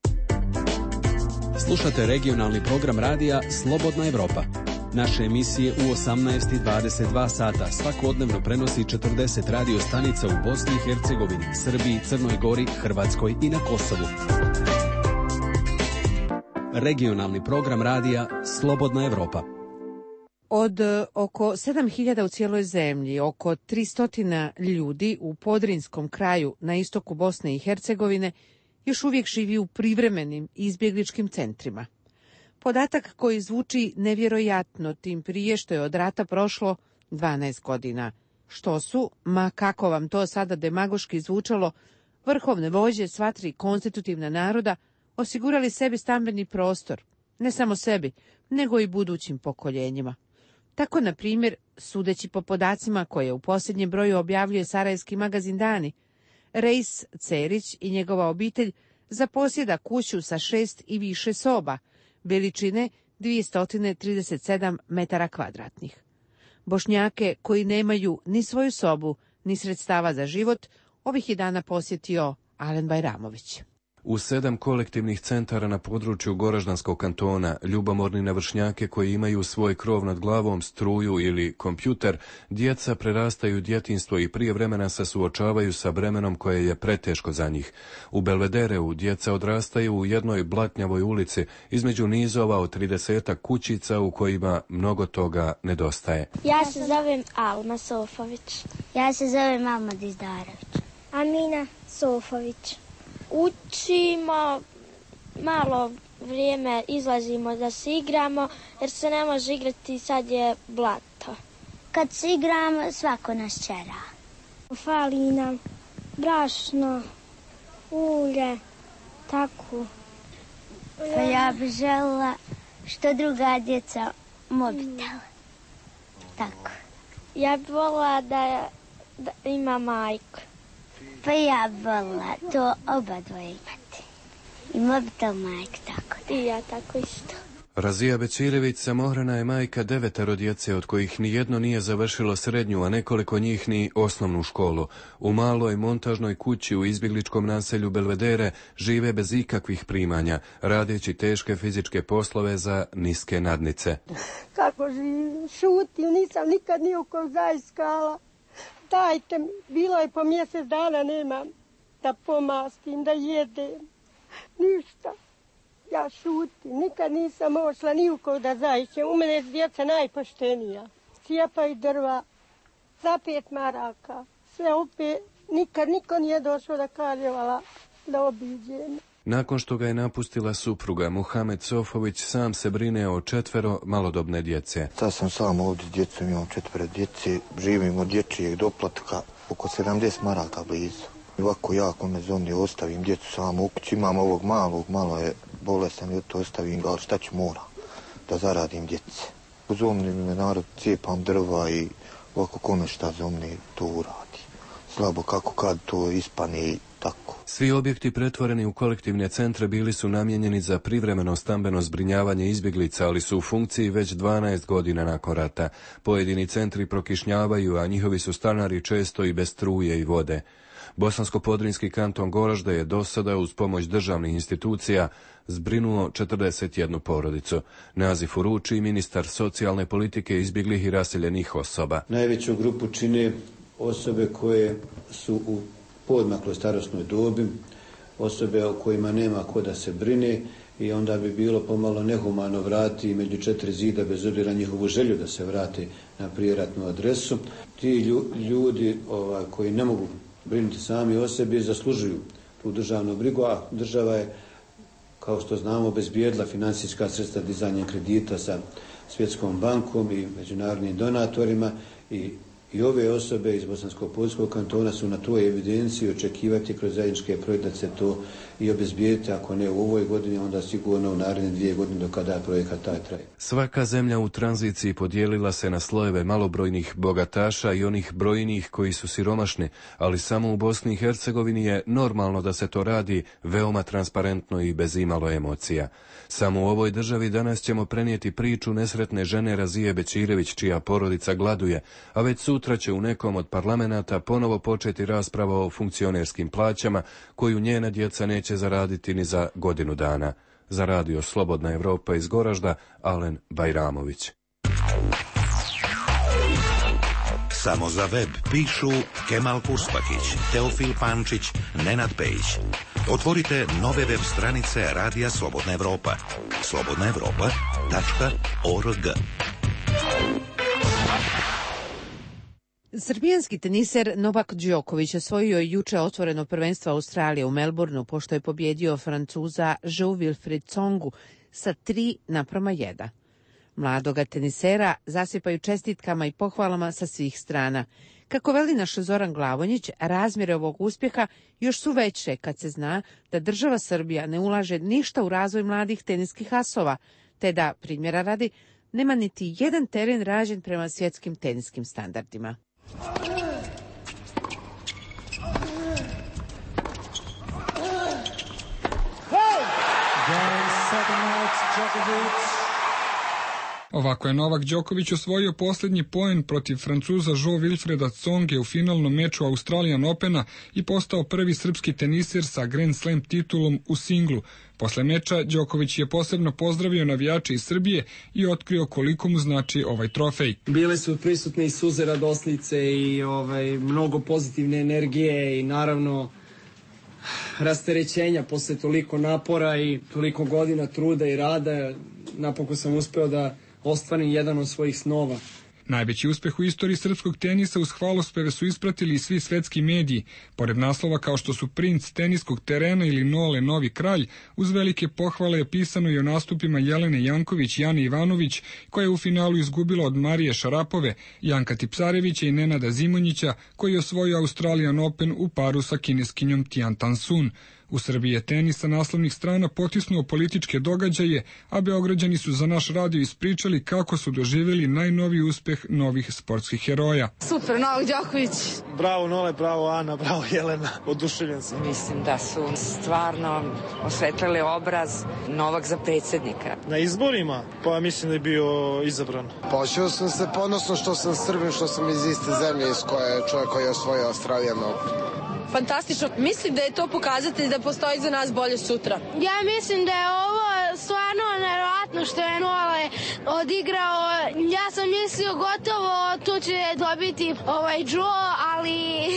Slušate regionalni program radija Slobodna Evropa. Naše emisije u osamnaest i dvadeset dva sata svakodnevno prenosi četrdeset radio stanica u Bosni i Hercegovini, Srbiji, Crnoj Gori, Hrvatskoj i na Kosovu. Regionalni program radija Slobodna Evropa. Od oko sedam hiljada u cijeloj zemlji, oko tristo ljudi u Podrinskom kraju na istoku Bosne i Hercegovine još uvijek živi u privremenim izbjegličkim centrima. Podatak koji zvuči nevjerojatno, tim prije što je od rata prošlo dvanaest godina. Što su, ma kako vam to sada demagoški zvučalo, vrhovne vođe sva tri konstitutivna naroda osigurali sebi stambeni prostor, ne samo sebi, nego i budućim pokoljenjima. Tako, na primjer, sudeći po podacima koje u posljednjem broju objavljuje sarajevski magazin Dani, Reis Cerić i njegova obitelj zaposjeda kuću sa šest i više soba, veličine dvjesto trideset sedam metara kvadratnih. Bošnjake koji nemaju ni svoju sobu, ni sredstava za život, ovih je dana posjetio Alen Bajramović. U sedam kolektivnih centara na području Goraždanskog kantona, ljubomorni na vršnjake koji imaju svoj krov nad glavom, struju ili kompjuter, djeca prerastaju djetinjstvo i prije vremena se suočavaju sa bremenom koje je preteško za njih. U Belvedereu djeca odrastaju u jednoj blatnjavoj ulici između nizova od tridesetak kućica u kojima mnogo toga nedostaje. Ja se zovem Alma Sofović. Ja se zovem Alma Dizdarević. Amina Sofović. Učimo, malo vrijeme izlazimo da se igramo, jer se ne može igrati, sad je blato. Kad se igramo, svako nas čera. Fali nam brašno, ulje, tako. Pa ja bih željela što druga djeca mobitel. Tako. Ja bi volila da, da ima majku. Pa ja bi volila to oba dvoje imati. I mobitel majka, tako. I ja tako isto. Razija Bećirević samohrana je majka devetero djece, od kojih nijedno nije završilo srednju, a nekoliko njih ni osnovnu školu. U maloj montažnoj kući u izbjegličkom naselju Belvedere žive bez ikakvih primanja, radeći teške fizičke poslove za niske nadnice. Kako živim, šutim, nisam nikad nijukom zaiskala. Dajte mi, bilo je po mjesec dana, nemam da pomastim, da jedem, ništa. Ja šutim, nikad nisam ošla nijukom da zaišćem. U mene je djeca najpoštenija. Cijepaju drva, za pet maraka. Sve opet, nikad niko nije došao da kaljevala, da obiđem. Nakon što ga je napustila supruga, Muhamed Sofović sam se brine o četvero malodobne djece. Sad sam sam ovdje s djecom, imam četvero djece, živim od dječjeg doplatka, oko sedamdeset maraka blizu. Ovako jako me zoni, ostavim djecu samo u kući, imam ovog malog, malo je bolestan i to ostavim ga, ali šta ću moram da zaradim djece. Zomni me narod, cijepam drva i ovako kome šta zomni to uradi. Slabo kako kad to ispane i tako. Svi objekti pretvoreni u kolektivne centre bili su namijenjeni za privremeno stambeno zbrinjavanje izbjeglica, ali su u funkciji već dvanaest godina nakon rata. Pojedini centri prokišnjavaju, a njihovi su stanari često i bez struje i vode. Bosansko-podrinjski kanton Goražde je do sada uz pomoć državnih institucija zbrinuo četrdeset jednu porodicu. Nazif uruči ministar socijalne politike izbjeglih i raseljenih osoba. Najveću grupu čine osobe koje su u poodmakloj starosnoj dobi, osobe o kojima nema ko da se brine i onda bi bilo pomalo nehumano vrati među četiri zida bez obzira njihovu želju da se vrate na prijeratnu adresu. Ti ljudi ovaj, koji ne mogu brinuti sami o sebi zaslužuju tu državnu brigu, a država je, kao što znamo, obezbijedila financijska sredstva dizanjem kredita sa Svjetskom bankom i međunarodnim donatorima i I ove osobe iz Bosansko-podrinjskog kantona su na toj evidenciji očekivati kroz zajedničke projekte da se to i obezbijeti, ako ne u ovoj godini, onda sigurno u naredne dvije godine do kada projekat taj traje. Svaka zemlja u tranziciji podijelila se na slojeve malobrojnih bogataša i onih brojnih koji su siromašni, ali samo u Bosni i Hercegovini je normalno da se to radi veoma transparentno i bez imalo emocija. Samo u ovoj državi danas ćemo prenijeti priču nesretne žene Razije Bećirević, čija porodica gladuje, a već sutra će u nekom od parlamenata ponovo početi rasprava o funkcionerskim plaćama koju njena djeca neće zaraditi ni za godinu dana. Za radio Slobodna Evropa iz Goražda, Alen Bajramović. Samo za web pišu Kemal Kuspakić, Teofil Pančić, Nenad Pejić. Otvorite nove web stranice Radija Slobodna Evropa. slobodna evropa tačka org. Srbijanski teniser Novak Đoković osvojio je juče otvoreno prvenstvo Australije u Melbourneu pošto je pobjedio Francuza Jean-Wilfried Tsongu sa tri naprama jedan. Mladoga tenisera zasipaju čestitkama i pohvalama sa svih strana. Kako veli naš Zoran Glavonjić, razmjere ovog uspjeha još su veće kad se zna da država Srbija ne ulaže ništa u razvoj mladih teniskih asova, te da, primjera radi, nema niti jedan teren rađen prema svjetskim teniskim standardima. Ovako je Novak Đoković osvojio posljednji poen protiv Francuza Jean-Wilfreda Tsonge u finalnom meču Australian Opena i postao prvi srpski teniser sa Grand Slam titulom u singlu. Posle meča Đoković je posebno pozdravio navijače iz Srbije i otkrio koliko mu znači ovaj trofej. Bile su prisutne i suze radosnice i ovaj, mnogo pozitivne energije i naravno rasterećenja posle toliko napora i toliko godina truda i rada. Napokon sam uspeo da ostvarim jedan od svojih snova. Najveći uspeh u istoriji srpskog tenisa uz hvalospeve su ispratili i svi svetski mediji. Pored naslova kao što su princ teniskog terena ili Nole novi kralj, uz velike pohvale je pisano i o nastupima Jelene Janković i Jane Ivanović, koja je u finalu izgubila od Marije Šarapove, Janka Tipsarevića i Nenada Zimonjića, koji je osvojio Australian Open u paru sa kineskinjom Tian Tan Sun. U Srbiji je tenis sa naslovnih strana potisnuo političke događaje, a Beograđani su za naš radio ispričali kako su doživjeli najnoviji uspeh novih sportskih heroja. Super, Novak Đoković. Bravo Nole, bravo Ana, bravo Jelena, oduševljen sam. Mislim da su stvarno osvetlili obraz Novak za predsjednika. Na izborima? Pa mislim da je bio izabran. Počeo sam se ponosno što sam Srbin, što sam iz iste zemlje iz koje je čovjek koji je osvojio Australijan Open. Fantastično. Mislim da je to pokazatelj da postoji za nas bolje sutra. Ja mislim da je ovo stvarno nevjerojatno što je Nole odigrao. Ja sam mislio gotovo tu će dobiti ovaj Joe, ali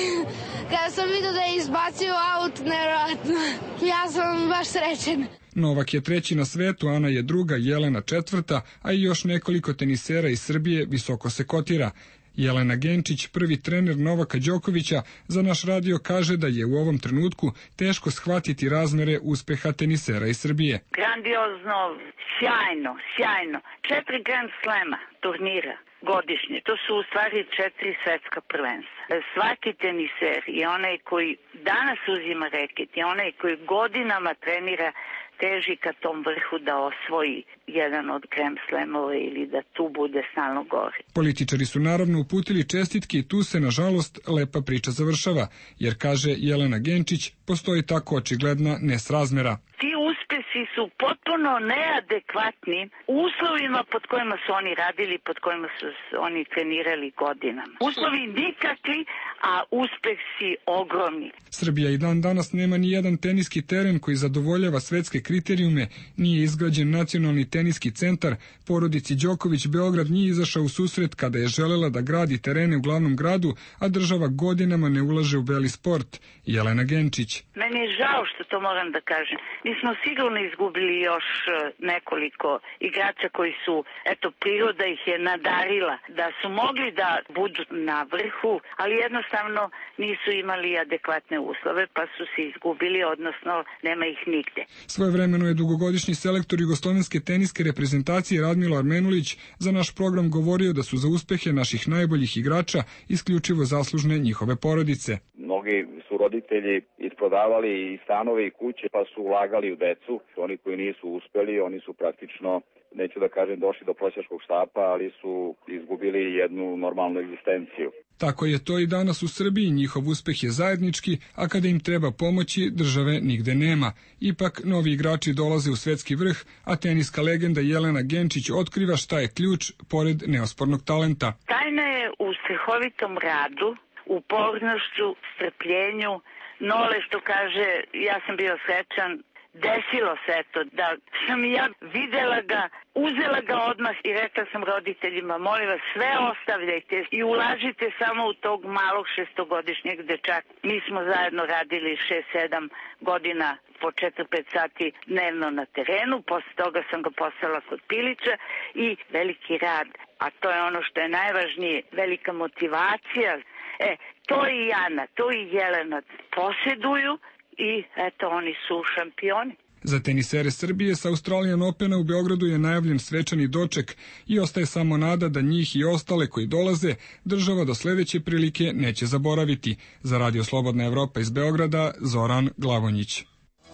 kada sam vidio da je izbacio aut, nevjerojatno. Ja sam baš srećen. Novak je treći na svetu, Ana je druga, Jelena četvrta, a i još nekoliko tenisera iz Srbije visoko se kotira. Jelena Genčić, prvi trener Novaka Đokovića, za naš radio kaže da je u ovom trenutku teško shvatiti razmere uspeha tenisera iz Srbije. Grandiozno, sjajno, sjajno. Četiri Grand Slema turnira godišnje. To su u stvari četiri svetska prvenstva. Svaki teniser i onaj koji danas uzima reket i onaj koji godinama trenira teži ka tom vrhu da osvoji jedan od Grand Slamova ili da tu bude stalno gore. Političari su naravno uputili čestitke i tu se, nažalost, lepa priča završava, jer, kaže Jelena Genčić, postoji tako očigledna nesrazmera. Ti uspesi su potpuno neadekvatni uslovima pod kojima su oni radili, pod kojima su oni trenirali godinama. Uslovi nikakvi, a uspesi ogromni. Srbija i dan danas nema ni jedan teniski teren koji zadovoljava svetske kriterijume, nije izgrađen nacionalni teniski centar, porodici Đoković Beograd nije izašao u susret kada je želela da gradi terene u glavnom gradu, a država godinama ne ulaže u beli sport. Jelena Genčić. Meni je žao što to moram da kažem. Mi smo sigurno izgubili još nekoliko igrača koji su, eto, priroda ih je nadarila, da su mogli da budu na vrhu, ali jednostavno nisu imali adekvatne uslove, pa su se izgubili, odnosno nema ih nigde. Svojevremeno je dugogodišnji selektor jugoslovenske teniske reprezentacije Radmilo Armenulić za naš program govorio da su za uspehe naših najboljih igrača isključivo zaslužne njihove porodice. Mnogi su roditelji isprodavali i stanove i kuće pa su ulagali u decu. Oni koji nisu uspeli, oni su praktično, neću da kažem, došli do prosjačkog štapa, ali su izgubili jednu normalnu egzistenciju. Tako je to i danas u Srbiji, njihov uspeh je zajednički, a kada im treba pomoći, države nigde nema. Ipak, novi igrači dolaze u svetski vrh, a teniska legenda Jelena Genčić otkriva šta je ključ pored neospornog talenta. Tajna je u strahovitom radu, upornošću, strpljenju. Nole što kaže, ja sam bio srećan, desilo se to da sam ja videla ga, uzela ga odmah i rekla sam roditeljima, molim vas, sve ostavljajte i ulažite samo u tog malog šestogodišnjeg dečaka. Mi smo zajedno radili šest sedam godina po četiri pet sati dnevno na terenu, posle toga sam ga poslala kod Pilića i veliki rad, a to je ono što je najvažnije, velika motivacija. E, to i Jana, to i Jelena posjeduju i eto, oni su šampioni. Za tenisere Srbije sa Australijan Opena u Beogradu je najavljen svečani doček i ostaje samo nada da njih i ostale koji dolaze država do sledeće prilike neće zaboraviti. Za Radio Slobodna Evropa iz Beograda, Zoran Glavonjić.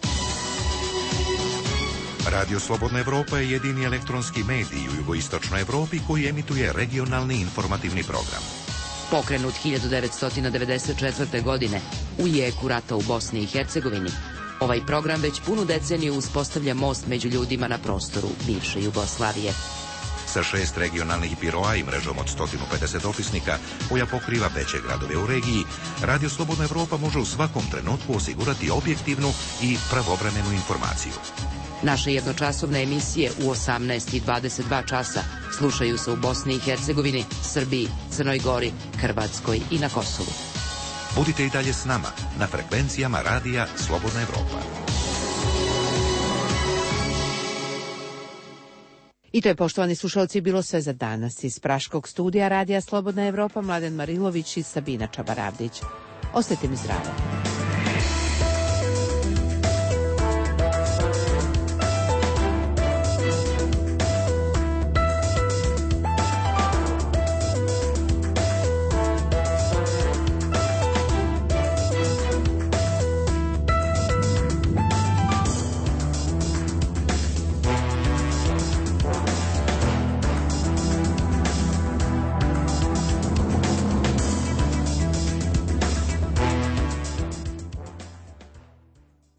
Radio Slobodna Evropa je jedini elektronski medij u jugoistočnoj Evropi koji emituje regionalni informativni program. Pokrenut hiljadu devetsto devedeset četvrte. godine u jeku rata u Bosni i Hercegovini, ovaj program već punu deceniju uspostavlja most među ljudima na prostoru bivše Jugoslavije. Sa šest regionalnih biroa i mrežom od sto pedeset opisnika koja pokriva veće gradove u regiji, Radio Slobodna Evropa može u svakom trenutku osigurati objektivnu i pravovremenu informaciju. Naše jednočasovne emisije u osamnaest i dvadeset dva časa slušaju se u Bosni i Hercegovini, Srbiji, Crnoj Gori, Hrvatskoj i na Kosovu. Budite i dalje s nama na frekvencijama Radija Slobodna Evropa. I to je, poštovani slušalci, bilo sve za danas. Iz Praškog studija Radija Slobodna Evropa, Mladen Marilović i Sabina Čabaravdić. Ostajte mi zdravo.